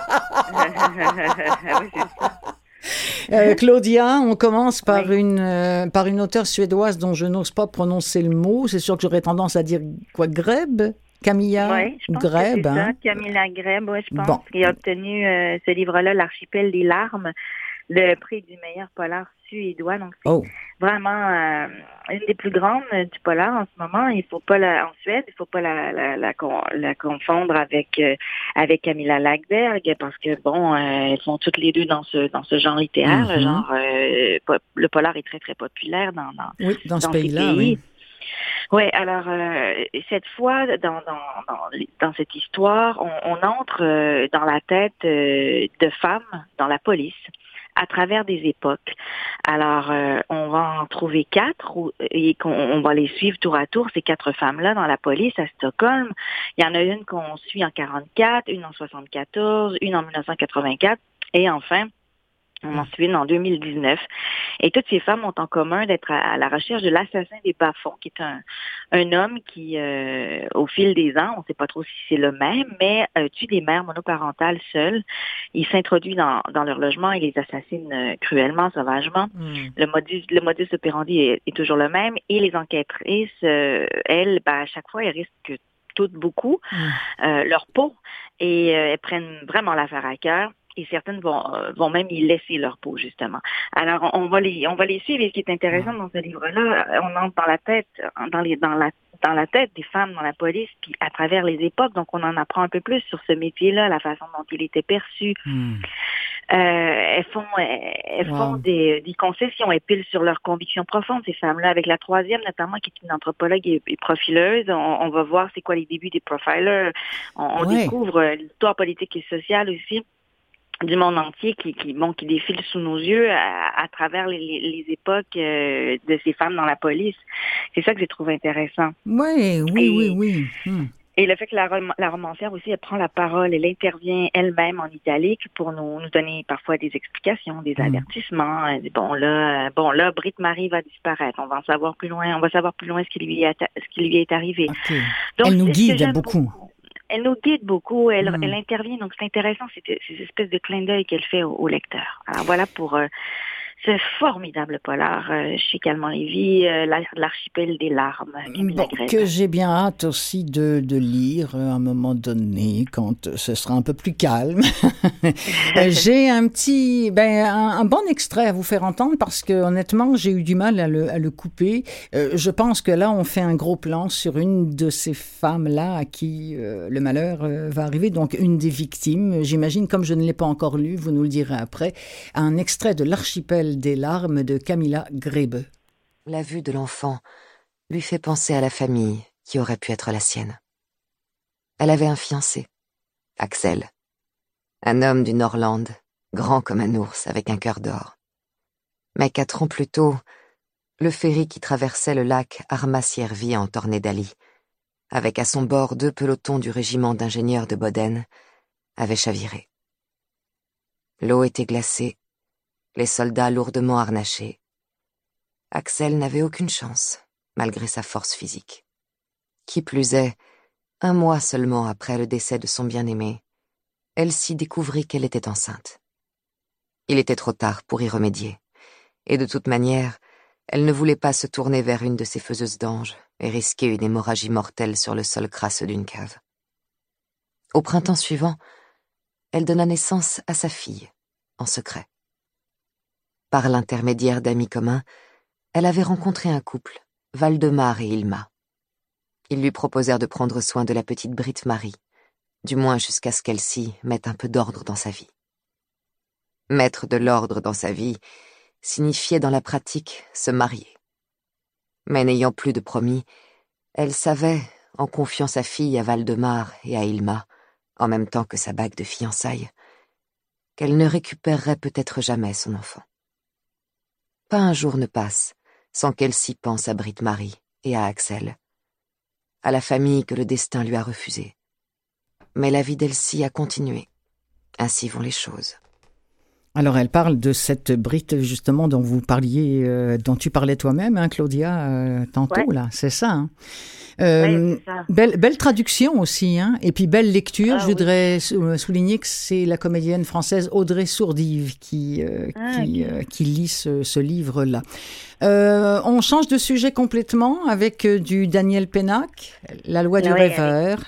Oui, c'est ça. Euh, Claudia, on commence par, oui. une, euh, par une auteure suédoise dont je n'ose pas prononcer le mot. C'est sûr que j'aurais tendance à dire quoi, Greb? Camilla ouais, je pense Greb, que c'est hein? ça, Camilla Greb, ouais, je pense, bon. qui a obtenu euh, ce livre-là, L'archipel des larmes. le prix du meilleur polar suédois. Donc, c'est oh. vraiment euh, une des plus grandes euh, du polar en ce moment. Il faut pas la, en Suède, il faut pas la, la, la, la confondre avec euh, avec Camilla Läckberg parce que bon, euh, elles sont toutes les deux dans ce dans ce genre littéraire. Mm-hmm. Le genre, euh, le polar est très très populaire dans dans, oui, dans, dans ce pays-là. Pays. Oui. Oui, alors euh, cette fois, dans, dans, dans, dans cette histoire, on, on entre euh, dans la tête euh, de femmes dans la police à travers des époques. Alors, euh, on va en trouver quatre et qu'on on va les suivre tour à tour, ces quatre femmes-là, dans la police à Stockholm. Il y en a une qu'on suit en quarante-quatre, une en soixante-quatorze, une en dix-neuf cent quatre-vingt-quatre et enfin, on en suit une en deux mille dix-neuf. Et toutes ces femmes ont en commun d'être à, à la recherche de l'assassin des bas-fonds, qui est un, un homme qui, euh, au fil des ans, on ne sait pas trop si c'est le même, mais euh, tue des mères monoparentales seules. Il s'introduit dans, dans leur logement et les assassine euh, cruellement, sauvagement. Mm. Le modus, le modus operandi est, est toujours le même. Et les enquêtrices, euh, elles, ben, à chaque fois, elles risquent toutes beaucoup mm. euh, leur peau et euh, elles prennent vraiment l'affaire à cœur. Et certaines vont, euh, vont même y laisser leur peau, justement. Alors, on, on va les, on va les suivre. Et ce qui est intéressant dans ce livre-là, on entre dans la tête, dans les, dans la, dans la tête des femmes dans la police, puis à travers les époques. Donc, on en apprend un peu plus sur ce métier-là, la façon dont il était perçu. Mm. Euh, elles font, elles wow. font des, des concessions, elles pilent sur leurs convictions profondes, ces femmes-là. Avec la troisième, notamment, qui est une anthropologue et, et profileuse, on, on va voir c'est quoi les débuts des profilers. On, on ouais. découvre l'histoire politique et sociale aussi du monde entier qui, qui, bon, qui défile sous nos yeux à, à travers les, les époques euh, de ces femmes dans la police. C'est ça que j'ai trouvé intéressant. Ouais, oui, et, oui, oui, oui. Hmm. Et le fait que la, rom- la romancière aussi, elle prend la parole, elle intervient elle-même en italique pour nous, nous donner parfois des explications, des mmh. avertissements. Elle dit, bon là, bon là, Britt Marie va disparaître. On va en savoir plus loin. On va savoir plus loin ce qui lui est, ce qui lui est arrivé. Okay. Donc, elle nous guide beaucoup. beaucoup. Elle nous guide beaucoup. Elle, mmh. elle intervient. Donc c'est intéressant ces, ces espèces de clins d'œil qu'elle fait au, au lecteur. Alors voilà pour euh, ce formidable polar euh, chez Calment Lévy, euh, l'archipel des larmes. Bon, que j'ai bien hâte aussi de, de lire à un moment donné, quand ce sera un peu plus calme. J'ai un petit, ben, un, un bon extrait à vous faire entendre parce que honnêtement, j'ai eu du mal à le, à le couper. Euh, je pense que là, on fait un gros plan sur une de ces femmes-là à qui euh, le malheur euh, va arriver, donc une des victimes. J'imagine, comme je ne l'ai pas encore lu, vous nous le direz après, un extrait de l'archipel des larmes de Camilla Grebe. La vue de l'enfant lui fait penser à la famille qui aurait pu être la sienne. Elle avait un fiancé, Axel, un homme du Norrland, grand comme un ours avec un cœur d'or. Mais quatre ans plus tôt, le ferry qui traversait le lac Armasjärvi en Tornedali, avec à son bord deux pelotons du régiment d'ingénieurs de Boden, avait chaviré. L'eau était glacée, les soldats lourdement harnachés. Axel n'avait aucune chance, malgré sa force physique. Qui plus est, un mois seulement après le décès de son bien-aimé, Elsie découvrit qu'elle était enceinte. Il était trop tard pour y remédier, et de toute manière, elle ne voulait pas se tourner vers une de ces faiseuses d'anges et risquer une hémorragie mortelle sur le sol crasseux d'une cave. Au printemps suivant, elle donna naissance à sa fille, en secret. Par l'intermédiaire d'amis communs, elle avait rencontré un couple, Valdemar et Hilma. Ils lui proposèrent de prendre soin de la petite Britt Marie, du moins jusqu'à ce qu'elle-ci mette un peu d'ordre dans sa vie. Mettre de l'ordre dans sa vie signifiait dans la pratique se marier. Mais n'ayant plus de promis, elle savait, en confiant sa fille à Valdemar et à Hilma, en même temps que sa bague de fiançailles, qu'elle ne récupérerait peut-être jamais son enfant. Pas un jour ne passe sans qu'elle s'y pense à Britt Marie et à Axel, à la famille que le destin lui a refusée. Mais la vie d'Elsie a continué. Ainsi vont les choses. Alors, elle parle de cette Britt, justement, dont vous parliez, euh, dont tu parlais toi-même, hein, Claudia, euh, tantôt, ouais. là, c'est ça, hein. Euh, ouais, ça. Belle, belle traduction aussi, hein, et puis belle lecture. Ah, je voudrais oui. souligner que c'est la comédienne française Audrey Sourdive qui, euh, ah, qui, okay. euh, qui lit ce, ce livre-là. Euh, on change de sujet complètement avec du Daniel Pénac, La loi du ouais, rêveur. Avec...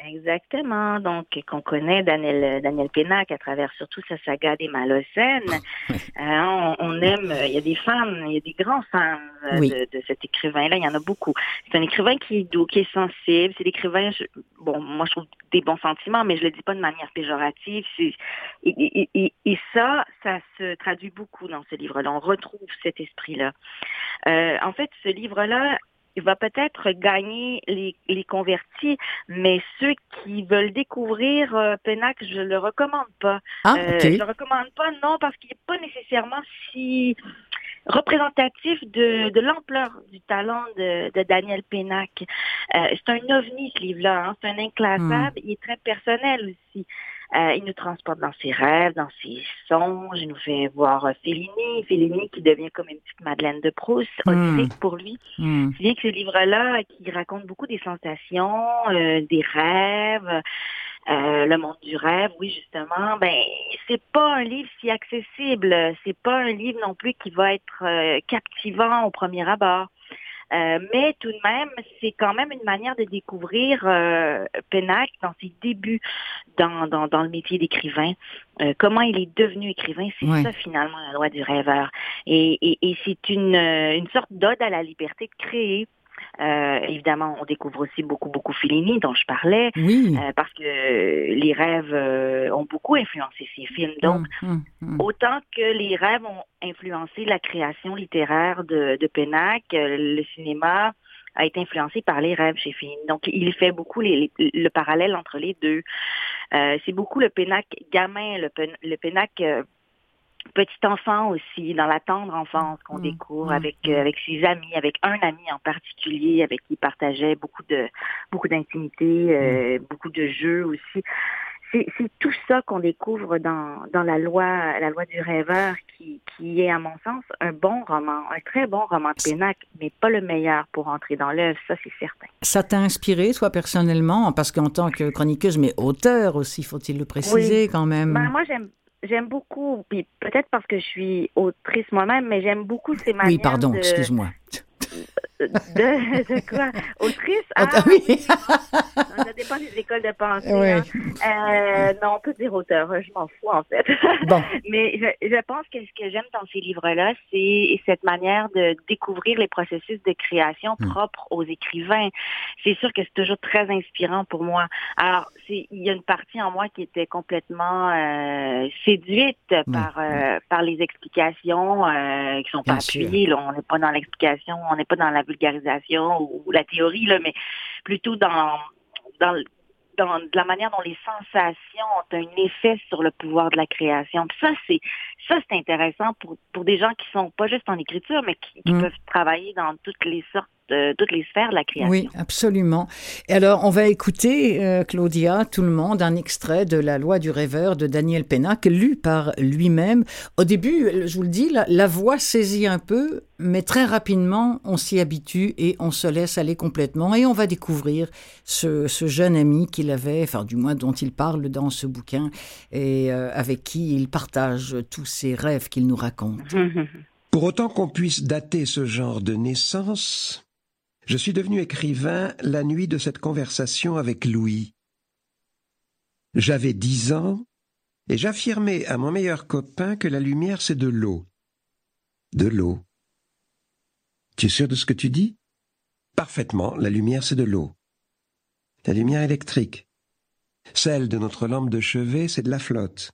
Exactement. Donc, qu'on connaît Daniel, Daniel Pénac à travers surtout sa saga des Malocènes. euh, on, on aime, il y a des fans, il y a des grands fans euh, oui. de, de cet écrivain-là. Il y en a beaucoup. C'est un écrivain qui est doux, qui est sensible. C'est l'écrivain, je, bon, moi, je trouve des bons sentiments, mais je le dis pas de manière péjorative. C'est, et, et, et, et ça, ça se traduit beaucoup dans ce livre-là. On retrouve cet esprit-là. Euh, en fait, ce livre-là, il va peut-être gagner les, les convertis, mais ceux qui veulent découvrir euh, Pénac, je le recommande pas. Ah, euh, okay. Je le recommande pas, non, parce qu'il n'est pas nécessairement si représentatif de, de l'ampleur du talent de, de Daniel Pénac. Euh, c'est un ovni, ce livre-là, hein, c'est un inclassable, mm. il est très personnel aussi. Euh, il nous transporte dans ses rêves, dans ses songes, il nous fait voir euh, Fellini, Fellini qui devient comme une petite Madeleine de Proust, Odyssée mm. pour lui. Mm. C'est bien que ce livre-là, qui raconte beaucoup des sensations, euh, des rêves, euh, le monde du rêve, oui justement, ben c'est pas un livre si accessible, c'est pas un livre non plus qui va être euh, captivant au premier abord. Euh, mais tout de même, c'est quand même une manière de découvrir euh, Pénac dans ses débuts dans, dans, dans le métier d'écrivain. Euh, comment il est devenu écrivain, c'est ouais. ça finalement la loi du rêveur. Et, et, et c'est une, une sorte d'ode à la liberté de créer. Euh, évidemment, on découvre aussi beaucoup, beaucoup Fellini, dont je parlais, oui. euh, parce que les rêves euh, ont beaucoup influencé ces films. Donc, mmh, mmh, mmh. autant que les rêves ont influencé la création littéraire de, de Pénac, euh, le cinéma a été influencé par les rêves chez Fellini. Donc, il fait beaucoup les, les, le parallèle entre les deux. Euh, c'est beaucoup le Pénac gamin, le, le Pénac... Euh, petit enfant aussi, dans la tendre enfance qu'on mmh, découvre mmh, avec mmh. Euh, avec ses amis, avec un ami en particulier avec qui il partageait beaucoup de beaucoup d'intimité, euh, mmh. beaucoup de jeux aussi. C'est, c'est tout ça qu'on découvre dans dans la loi la loi du rêveur qui qui est à mon sens un bon roman, un très bon roman de Pénac, mais pas le meilleur pour entrer dans l'œuvre, ça c'est certain. Ça t'a inspiré toi personnellement, parce qu'en tant que chroniqueuse, mais auteur aussi, faut-il le préciser oui. quand même. Ben, moi j'aime J'aime beaucoup, puis peut-être parce que je suis autrice moi-même, mais j'aime beaucoup ces manières Oui, pardon, de... excuse-moi. De, de quoi? Autrice? Ah, ah oui! oui. Ça dépend des écoles de pensée. Oui. Hein. Euh, non, on peut dire auteur, je m'en fous en fait. Bon. Mais je, je pense que ce que j'aime dans ces livres-là, c'est cette manière de découvrir les processus de création hum. propres aux écrivains. C'est sûr que c'est toujours très inspirant pour moi. Alors, c'est, il y a une partie en moi qui était complètement euh, séduite hum. par euh, par les explications euh, qui sont Bien pas appuyées. Là, on n'est pas dans l'explication, on n'est pas dans la vulgarisation ou la théorie, là, mais plutôt dans, dans, dans la manière dont les sensations ont un effet sur le pouvoir de la création. Puis ça, c'est ça, c'est intéressant pour, pour des gens qui sont pas juste en écriture, mais qui, qui mmh. peuvent travailler dans toutes les sortes de toutes les sphères de la création. Oui, absolument. Et alors, on va écouter, euh, Claudia, tout le monde, un extrait de La loi du rêveur de Daniel Pénac, lu par lui-même. Au début, je vous le dis, la, la voix saisit un peu, mais très rapidement, on s'y habitue et on se laisse aller complètement. Et on va découvrir ce, ce jeune ami qu'il avait, enfin du moins dont il parle dans ce bouquin, et euh, avec qui il partage tous ses rêves qu'il nous raconte. Pour autant qu'on puisse dater ce genre de naissance... Je suis devenu écrivain la nuit de cette conversation avec Louis. J'avais dix ans et j'affirmais à mon meilleur copain que la lumière c'est de l'eau. De l'eau. Tu es sûr de ce que tu dis? Parfaitement, la lumière c'est de l'eau. La lumière électrique. Celle de notre lampe de chevet, c'est de la flotte.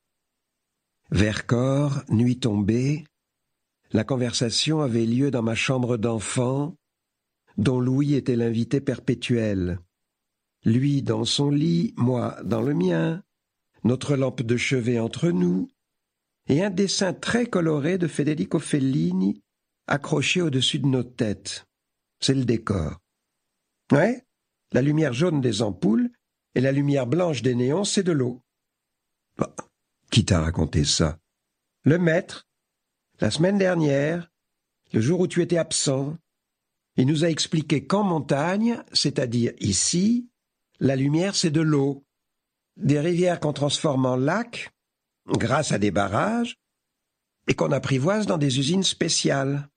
Vercors, nuit tombée. La conversation avait lieu dans ma chambre d'enfant, dont Louis était l'invité perpétuel. Lui dans son lit, moi dans le mien, notre lampe de chevet entre nous, et un dessin très coloré de Federico Fellini accroché au-dessus de nos têtes. C'est le décor. Ouais, la lumière jaune des ampoules et la lumière blanche des néons, c'est de l'eau. Bah, qui t'a raconté ça? Le maître, la semaine dernière, le jour où tu étais absent. Il nous a expliqué qu'en montagne, c'est-à-dire ici, la lumière c'est de l'eau, des rivières qu'on transforme en lacs, grâce à des barrages, et qu'on apprivoise dans des usines spéciales.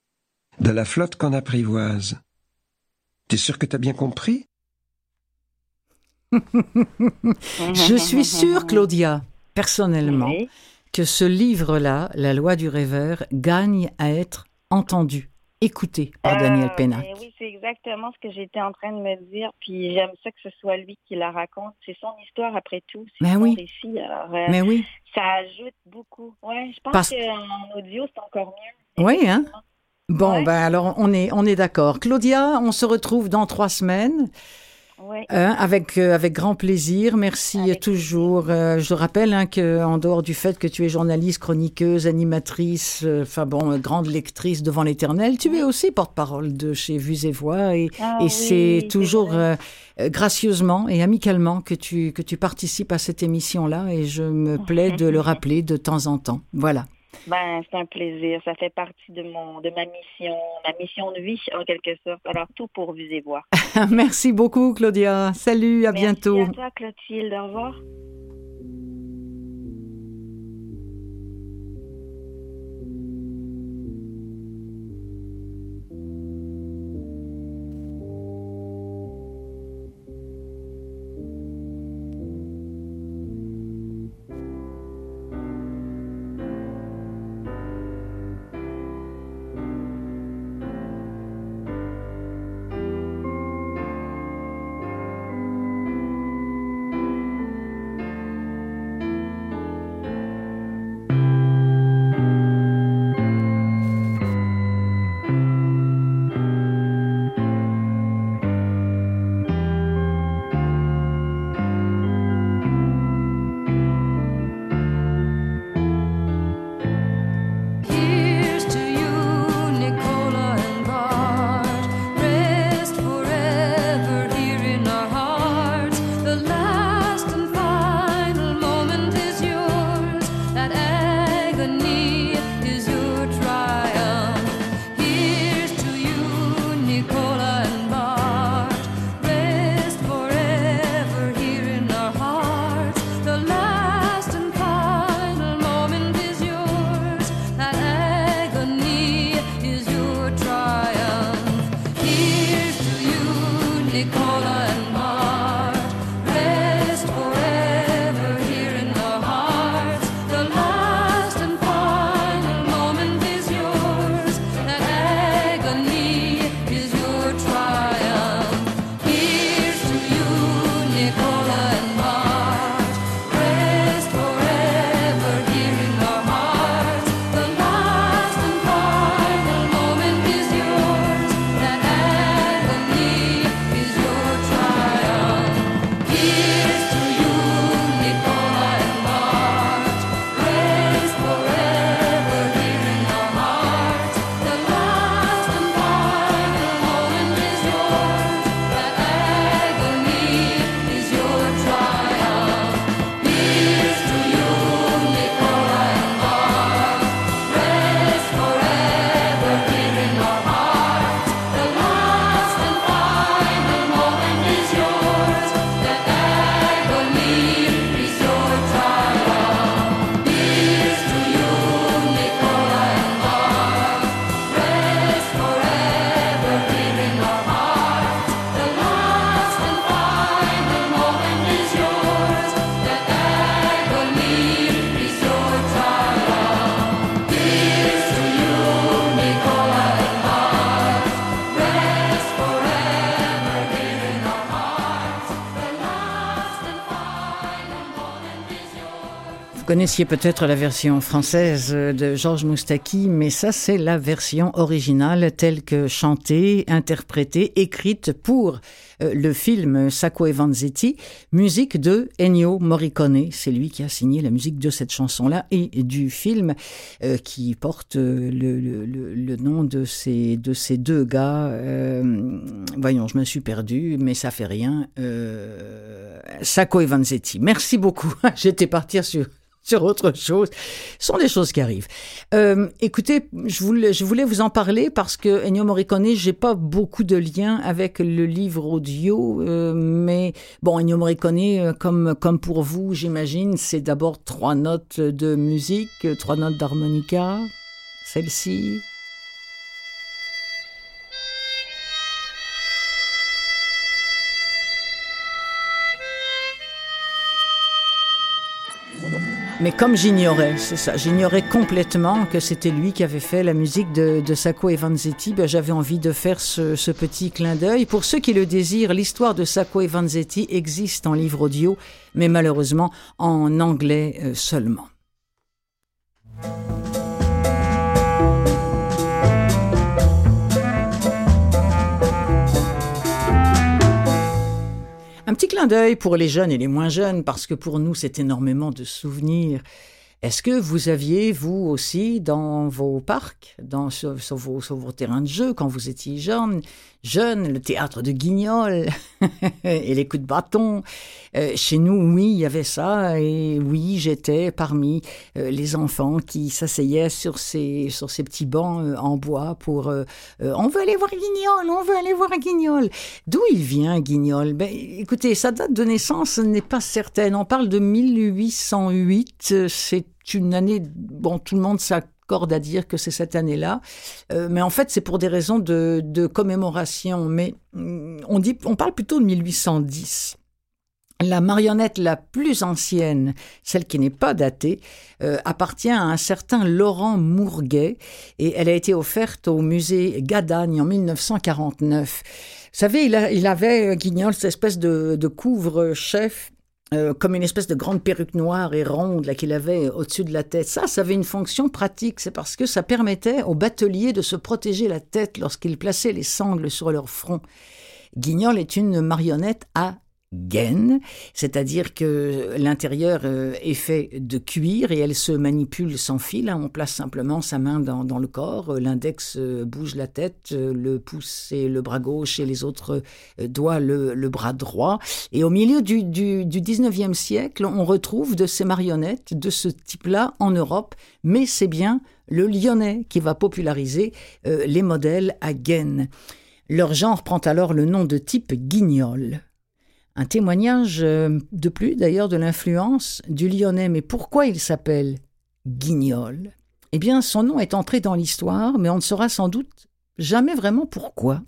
De la flotte qu'on apprivoise. T'es sûr que t'as bien compris? Je suis sûre, Claudia, personnellement, Oui. que ce livre-là, La loi du rêveur, gagne à être entendu, écouté par Daniel Euh, Pénac. mais oui, c'est exactement ce que j'étais en train de me dire. Puis j'aime ça que ce soit lui qui la raconte. C'est son histoire après tout. C'est Mais son oui. récit. Alors, euh, Mais oui, ça ajoute beaucoup. Ouais, je pense Parce- qu'en audio, c'est encore mieux. oui, hein? Effectivement. Bon, Ouais. ben alors on est, on est d'accord. Claudia, on se retrouve dans trois semaines. Ouais. Hein, avec euh, avec grand plaisir. Merci Avec toujours. Euh, je rappelle hein, que en dehors du fait que tu es journaliste, chroniqueuse, animatrice, euh, enfin bon, euh, grande lectrice devant l'Éternel, tu es aussi porte-parole de chez Vues et Voix et, Ah et oui, c'est c'est toujours vrai. euh, euh, gracieusement et amicalement que tu que tu participes à cette émission-là et je me plais de le rappeler de temps en temps. Voilà. Ben, c'est un plaisir. Ça fait partie de mon, de ma mission, ma mission de vie, en quelque sorte. Alors, tout pour Vues et Voix. Merci beaucoup, Claudia. Salut, à bientôt. Merci à toi, Clotilde. Au revoir. Here's to you, Nicola and Bart. Rest forever here in our hearts. The last and final moment is yours. That agony is your triumph. Here's to you, Nicola and Bart. Rest forever here in our hearts. The last and final moment is yours. That agony is your triumph. Here's to you, Nicola and Bart. Rest forever here in our hearts. The last and final moment is yours. That agony is your triumph. Here's to you, Nicola and Bart. Rest forever here in our hearts. The last and final moment is yours. That agony is your triumph. Here's to you, Nicola and Bart. Rest forever here in our hearts. The last and final moment is yours. That agony is your triumph. Here's to you, Nicola and Bart. Rest forever here in our hearts. The last and final moment is yours. That agony is your triumph. Here's to you, Nicola and Bart. Rest forever here in our hearts. The last and final moment is yours. That agony is your triumph. Here's to you, Nicola and Bart. Rest forever here in our hearts. The last and final moment is yours. Vous connaissiez peut-être la version française de Georges Moustaki, mais ça, c'est la version originale telle que chantée, interprétée, écrite pour euh, le film Sacco e Vanzetti, musique de Ennio Morricone. C'est lui qui a signé la musique de cette chanson-là et du film euh, qui porte euh, le, le, le, le nom de ces, de ces deux gars. Euh, voyons, je me suis perdue, mais ça fait rien. Euh, Sacco e Vanzetti. Merci beaucoup. J'étais partie sur... sur autre chose. Ce sont des choses qui arrivent. Euh, écoutez, je voulais, je voulais vous en parler parce que Ennio Morricone, j'ai pas beaucoup de liens avec le livre audio, euh, mais bon, Ennio Morricone, comme, comme pour vous, j'imagine, c'est d'abord trois notes de musique, trois notes d'harmonica, celle-ci. Mais comme j'ignorais, c'est ça, j'ignorais complètement que c'était lui qui avait fait la musique de, de Sacco et Vanzetti, ben j'avais envie de faire ce, ce petit clin d'œil. Pour ceux qui le désirent, l'histoire de Sacco et Vanzetti existe en livre audio, mais malheureusement en anglais euh, seulement. Un petit clin d'œil pour les jeunes et les moins jeunes, parce que pour nous, c'est énormément de souvenirs. Est-ce que vous aviez, vous aussi, dans vos parcs, dans, sur, sur, vos, sur vos terrains de jeu, quand vous étiez jeune, jeune, le théâtre de Guignol et les coups de bâton? euh, Chez nous, oui, il y avait ça. Et oui, j'étais parmi euh, les enfants qui s'asseyaient sur ces, sur ces petits bancs euh, en bois pour euh, euh, « On veut aller voir Guignol, on veut aller voir Guignol ». D'où il vient, Guignol? Ben, écoutez, sa date de naissance n'est pas certaine. On parle de mille huit cent huit. C'est une année, bon, tout le monde s'accorde à dire que c'est cette année-là, euh, mais en fait, c'est pour des raisons de, de commémoration. Mais on dit, on parle plutôt de mille huit cent dix. La marionnette la plus ancienne, celle qui n'est pas datée, euh, appartient à un certain Laurent Mourguet et elle a été offerte au musée Gadagne en mille neuf cent quarante-neuf. Vous savez, il, a, il avait, Guignol, cette espèce de, de couvre-chef, Euh, comme une espèce de grande perruque noire et ronde là, qu'il avait au-dessus de la tête. Ça, ça avait une fonction pratique. C'est parce que ça permettait aux bateliers de se protéger la tête lorsqu'ils plaçaient les sangles sur leur front. Guignol est une marionnette à gaine, c'est-à-dire que l'intérieur euh, est fait de cuir et elle se manipule sans fil. On place simplement sa main dans, dans le corps, l'index euh, bouge la tête, euh, le pouce et le bras gauche et les autres euh, doigts le, le bras droit. Et au milieu du, du, du dix-neuvième siècle, on retrouve de ces marionnettes de ce type-là en Europe, mais c'est bien le Lyonnais qui va populariser euh, les modèles à gaine. Leur genre prend alors le nom de type Guignol. Un témoignage de plus, d'ailleurs, de l'influence du Lyonnais. Mais pourquoi il s'appelle Guignol? Eh bien, son nom est entré dans l'histoire, mais on ne saura sans doute jamais vraiment pourquoi.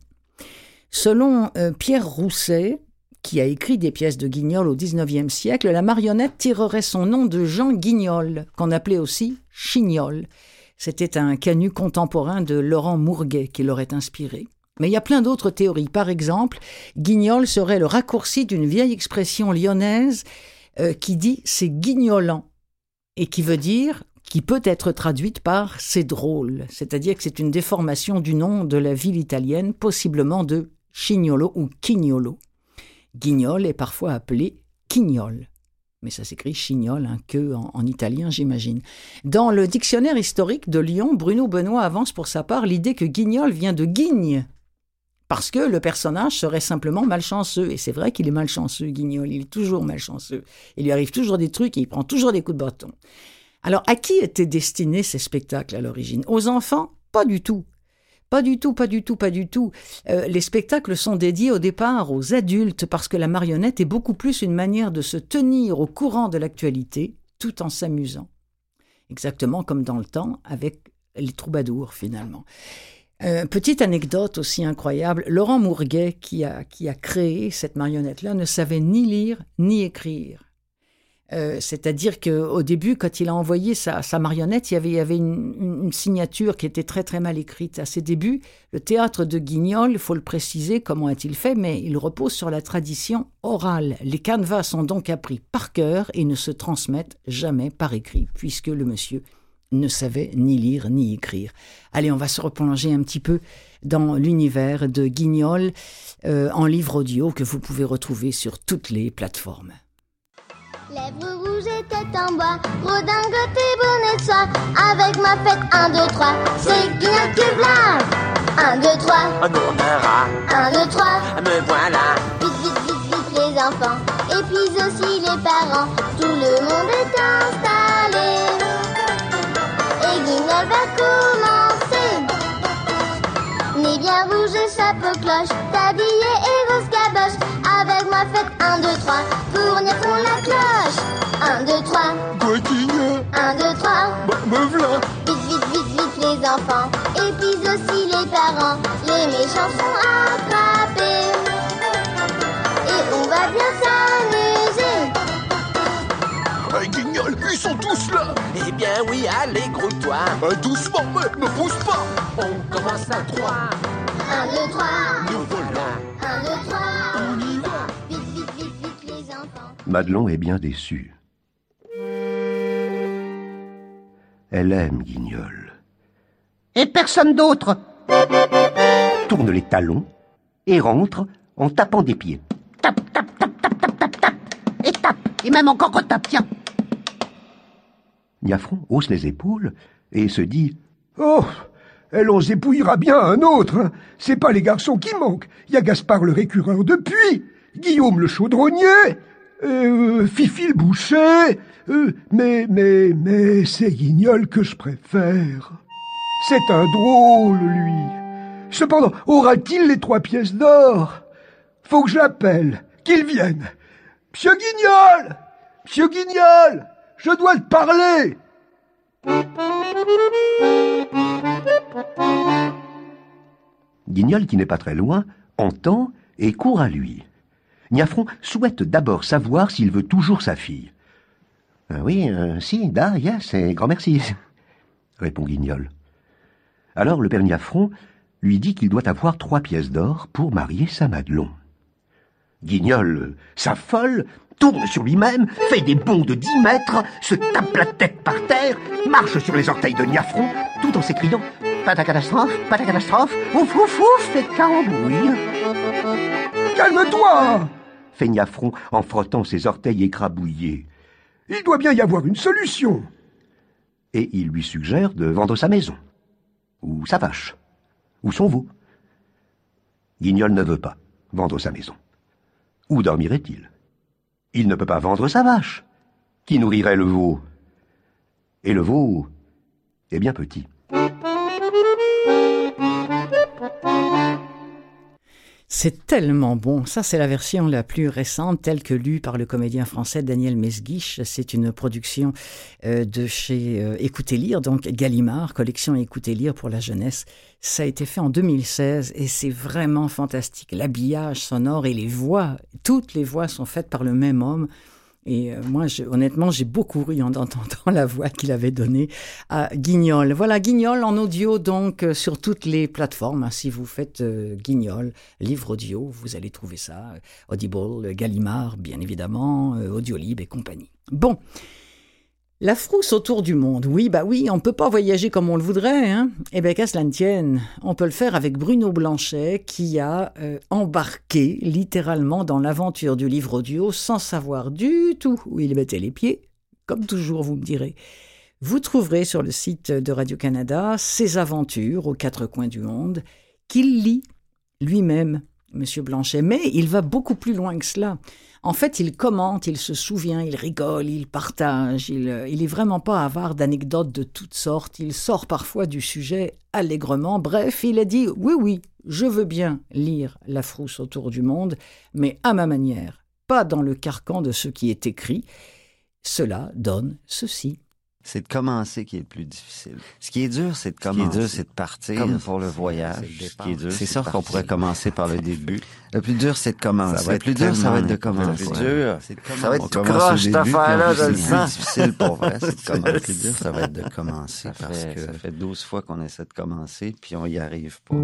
Selon euh, Pierre Rousset, qui a écrit des pièces de Guignol au dix-neuvième siècle, la marionnette tirerait son nom de Jean Guignol, qu'on appelait aussi Chignol. C'était un canut contemporain de Laurent Mourguet qui l'aurait inspiré. Mais il y a plein d'autres théories. Par exemple, Guignol serait le raccourci d'une vieille expression lyonnaise euh, qui dit « c'est guignolant » et qui veut dire, qui peut être traduite par « c'est drôle », c'est-à-dire que c'est une déformation du nom de la ville italienne, possiblement de Chignolo ou Chignolo. Guignol est parfois appelé Quignol. Mais ça s'écrit chignol, un que en, en italien, j'imagine. Dans le dictionnaire historique de Lyon, Bruno Benoît avance pour sa part l'idée que Guignol vient de Guigne, parce que le personnage serait simplement malchanceux. Et c'est vrai qu'il est malchanceux, Guignol, il est toujours malchanceux. Il lui arrive toujours des trucs et il prend toujours des coups de bâton. Alors, à qui étaient destinés ces spectacles à l'origine? Aux enfants? Pas du tout. Pas du tout, pas du tout, pas du tout. Euh, les spectacles sont dédiés au départ aux adultes parce que la marionnette est beaucoup plus une manière de se tenir au courant de l'actualité tout en s'amusant. Exactement comme dans le temps avec les troubadours finalement. Euh, petite anecdote aussi incroyable, Laurent Mourguet qui a, qui a créé cette marionnette-là ne savait ni lire ni écrire. Euh, c'est-à-dire qu'au début, quand il a envoyé sa, sa marionnette, il y avait, il y avait une, une, une signature qui était très très mal écrite. À ses débuts, le théâtre de Guignol, il faut le préciser, comment a-t-il fait, mais il repose sur la tradition orale. Les canevas sont donc appris par cœur et ne se transmettent jamais par écrit, puisque le monsieur ne savait ni lire ni écrire. Allez, on va se replonger un petit peu dans l'univers de Guignol euh, en livre audio que vous pouvez retrouver sur toutes les plateformes. Lèvres rouges et tête en bois, redingote et bonnet de soie, avec ma fête un, deux, trois, c'est Guignol que v'là. un, deux, trois, Oh non, un rat, un, deux, trois, me voilà. vite, vite, vite, vite les enfants, et puis aussi les parents, tout le monde est installé, et Guignol va commencer. Nez bien rouge, chapeau cloche, tablier et grosse caboche, avec ma fête un, deux, trois, pour venir qu'on la cloche. un, deux, trois, Guignol, un, deux, trois, me voilà. vite, vite, vite, vite les enfants, et puis aussi les parents, les méchants sont attrapés, et on va bien s'amuser. Guignol, sont tous là. Eh bien oui, allez, grouille-toi. Euh, doucement, mais me pousse pas. On commence à trois. Un, deux, trois. Nous voilà. Un, deux, trois. On y va. Vite, vite, vite, vite, les enfants. Madelon est bien déçue. Elle aime Guignol. Et personne d'autre. Tourne les talons et rentre en tapant des pieds. Tape, tape, tape, tape, tape, tape, tape. Et tape. Et même encore retape, tiens. Niafron hausse les épaules et se dit « Oh, elle en zépouillera bien un autre. Hein. C'est pas les garçons qui manquent. Il y a Gaspard le récureur de puits, Guillaume le chaudronnier, euh, Fifi le boucher. Euh, mais, mais, mais c'est Guignol que je préfère. C'est un drôle, lui. Cependant, aura-t-il les trois pièces d'or? Faut que je l'appelle, qu'il vienne. Monsieur Guignol! Monsieur Guignol! Je dois te parler! Guignol, qui n'est pas très loin, entend et court à lui. Niafron souhaite d'abord savoir s'il veut toujours sa fille. Euh, « Oui, euh, si, da, yes, et grand merci, » répond Guignol. Alors le père Niafron lui dit qu'il doit avoir trois pièces d'or pour marier sa Madelon. Guignol s'affole, tourne sur lui-même, fait des bonds de dix mètres, se tape la tête par terre, marche sur les orteils de Niafron, tout en s'écriant « Pas de catastrophe, pas de catastrophe, ouf, ouf, ouf, et cambouille !» « Calme-toi !» fait Niafron en frottant ses orteils écrabouillés. « Il doit bien y avoir une solution !» Et il lui suggère de vendre sa maison, ou sa vache, ou son veau. Guignol ne veut pas vendre sa maison. Où dormirait-il? Il ne peut pas vendre sa vache. Qui nourrirait le veau? Et le veau est bien petit. C'est tellement bon. Ça, c'est la version la plus récente, telle que lue par le comédien français Daniel Mesguich. C'est une production euh, de chez euh, Écoutez Lire, donc Gallimard, collection Écoutez Lire pour la jeunesse. Ça a été fait en deux mille seize et c'est vraiment fantastique. L'habillage sonore et les voix, toutes les voix sont faites par le même homme. Et euh, moi, je, honnêtement, j'ai beaucoup ri en entendant la voix qu'il avait donnée à Guignol. Voilà, Guignol en audio, donc, euh, sur toutes les plateformes. Hein, si vous faites euh, Guignol, livre audio, vous allez trouver ça. Audible, Gallimard, bien évidemment, euh, Audiolib et compagnie. Bon, la frousse autour du monde. Oui, bah oui, on ne peut pas voyager comme on le voudrait. Hein. Eh bien, qu'à cela ne tienne, on peut le faire avec Bruno Blanchet qui a euh, embarqué littéralement dans l'aventure du livre audio sans savoir du tout où il mettait les pieds. Comme toujours, vous me direz. Vous trouverez sur le site de Radio-Canada ses aventures aux quatre coins du monde qu'il lit lui-même, Monsieur Blanchet. Mais il va beaucoup plus loin que cela. En fait, il commente, il se souvient, il rigole, il partage. Il, il est vraiment pas avare d'anecdotes de toutes sortes. Il sort parfois du sujet allègrement. Bref, il a dit « Oui, oui, je veux bien lire La frousse autour du monde, mais à ma manière, pas dans le carcan de ce qui est écrit. Cela donne ceci. » C'est de commencer qui est le plus difficile. Ce qui est dur, c'est de commencer. Ce qui est dur, c'est de partir Comme pour le voyage. C'est, ce qui est dur, c'est, c'est sûr qu'on pourrait commencer par le début. Le plus dur, c'est de commencer. Ça va être le plus dur, ça va être de commencer. Le plus dur, c'est de commencer. Ça va être tout croche, cette affaire-là, je le sens. C'est difficile pour vrai, c'est de commencer. Le plus dur, ça va être de commencer. Ça parce fait, que ça fait douze fois qu'on essaie de commencer, puis on y arrive pas.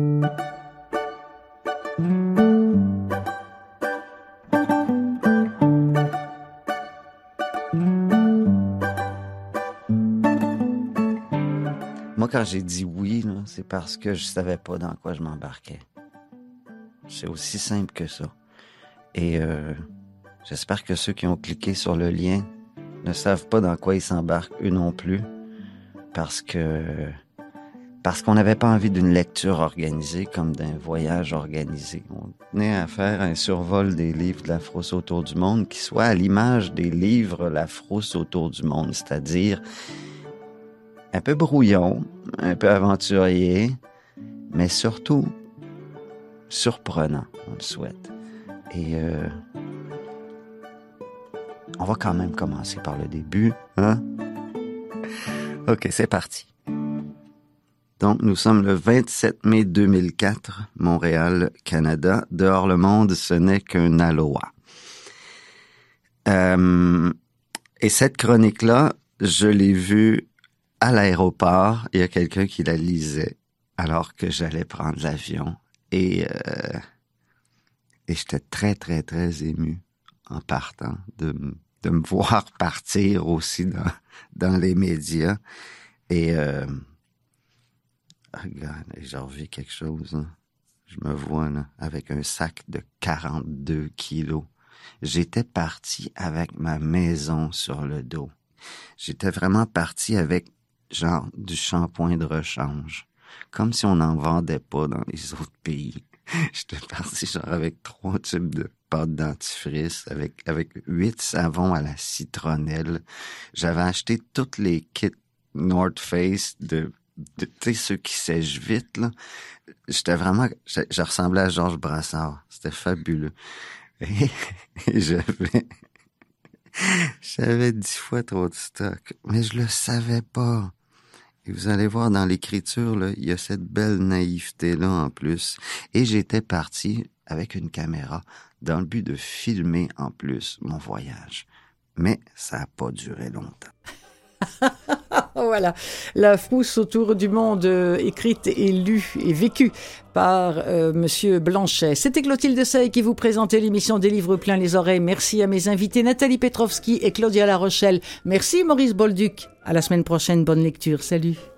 Moi, quand j'ai dit oui, là, c'est parce que je savais pas dans quoi je m'embarquais. C'est aussi simple que ça. Et euh, j'espère que ceux qui ont cliqué sur le lien ne savent pas dans quoi ils s'embarquent, eux non plus, parce que parce qu'on n'avait pas envie d'une lecture organisée comme d'un voyage organisé. On tenait à faire un survol des livres de la frousse autour du monde qui soit à l'image des livres La frousse autour du monde, c'est-à-dire un peu brouillon, un peu aventurier, mais surtout surprenant, on le souhaite. Et euh, on va quand même commencer par le début, hein? OK, c'est parti. Donc, nous sommes le vingt-sept mai deux mille quatre, Montréal, Canada. Dehors le monde, ce n'est qu'un aloha. Euh, et cette chronique-là, je l'ai vue à l'aéroport. Il y a quelqu'un qui la lisait alors que j'allais prendre l'avion. Et, euh, et j'étais très, très, très ému en partant de, de me voir partir aussi dans, dans les médias. Et, euh, regarde, j'ai revu quelque chose. Hein. Je me vois là, avec un sac de quarante-deux kilos. J'étais parti avec ma maison sur le dos. J'étais vraiment parti avec, genre, du shampoing de rechange. Comme si on n'en vendait pas dans les autres pays. J'étais parti, genre, avec trois tubes de pâte dentifrice, avec, avec huit savons à la citronnelle. J'avais acheté tous les kits North Face de, de tu sais, ceux qui sèchent vite, là. J'étais vraiment, je, je ressemblais à Georges Brassard. C'était fabuleux. Et, et j'avais, j'avais dix fois trop de stock, mais je le savais pas. Et vous allez voir dans l'écriture, là, il y a cette belle naïveté-là en plus. Et j'étais parti avec une caméra dans le but de filmer en plus mon voyage. Mais ça n'a pas duré longtemps. Voilà, la frousse autour du monde, euh, écrite et lue et vécue par euh, Monsieur Blanchet. C'était Clotilde Sey qui vous présentait l'émission des livres plein les oreilles. Merci à mes invités Nathalie Petrovski et Claudia La Rochelle. Merci Maurice Bolduc. À la semaine prochaine, bonne lecture. Salut.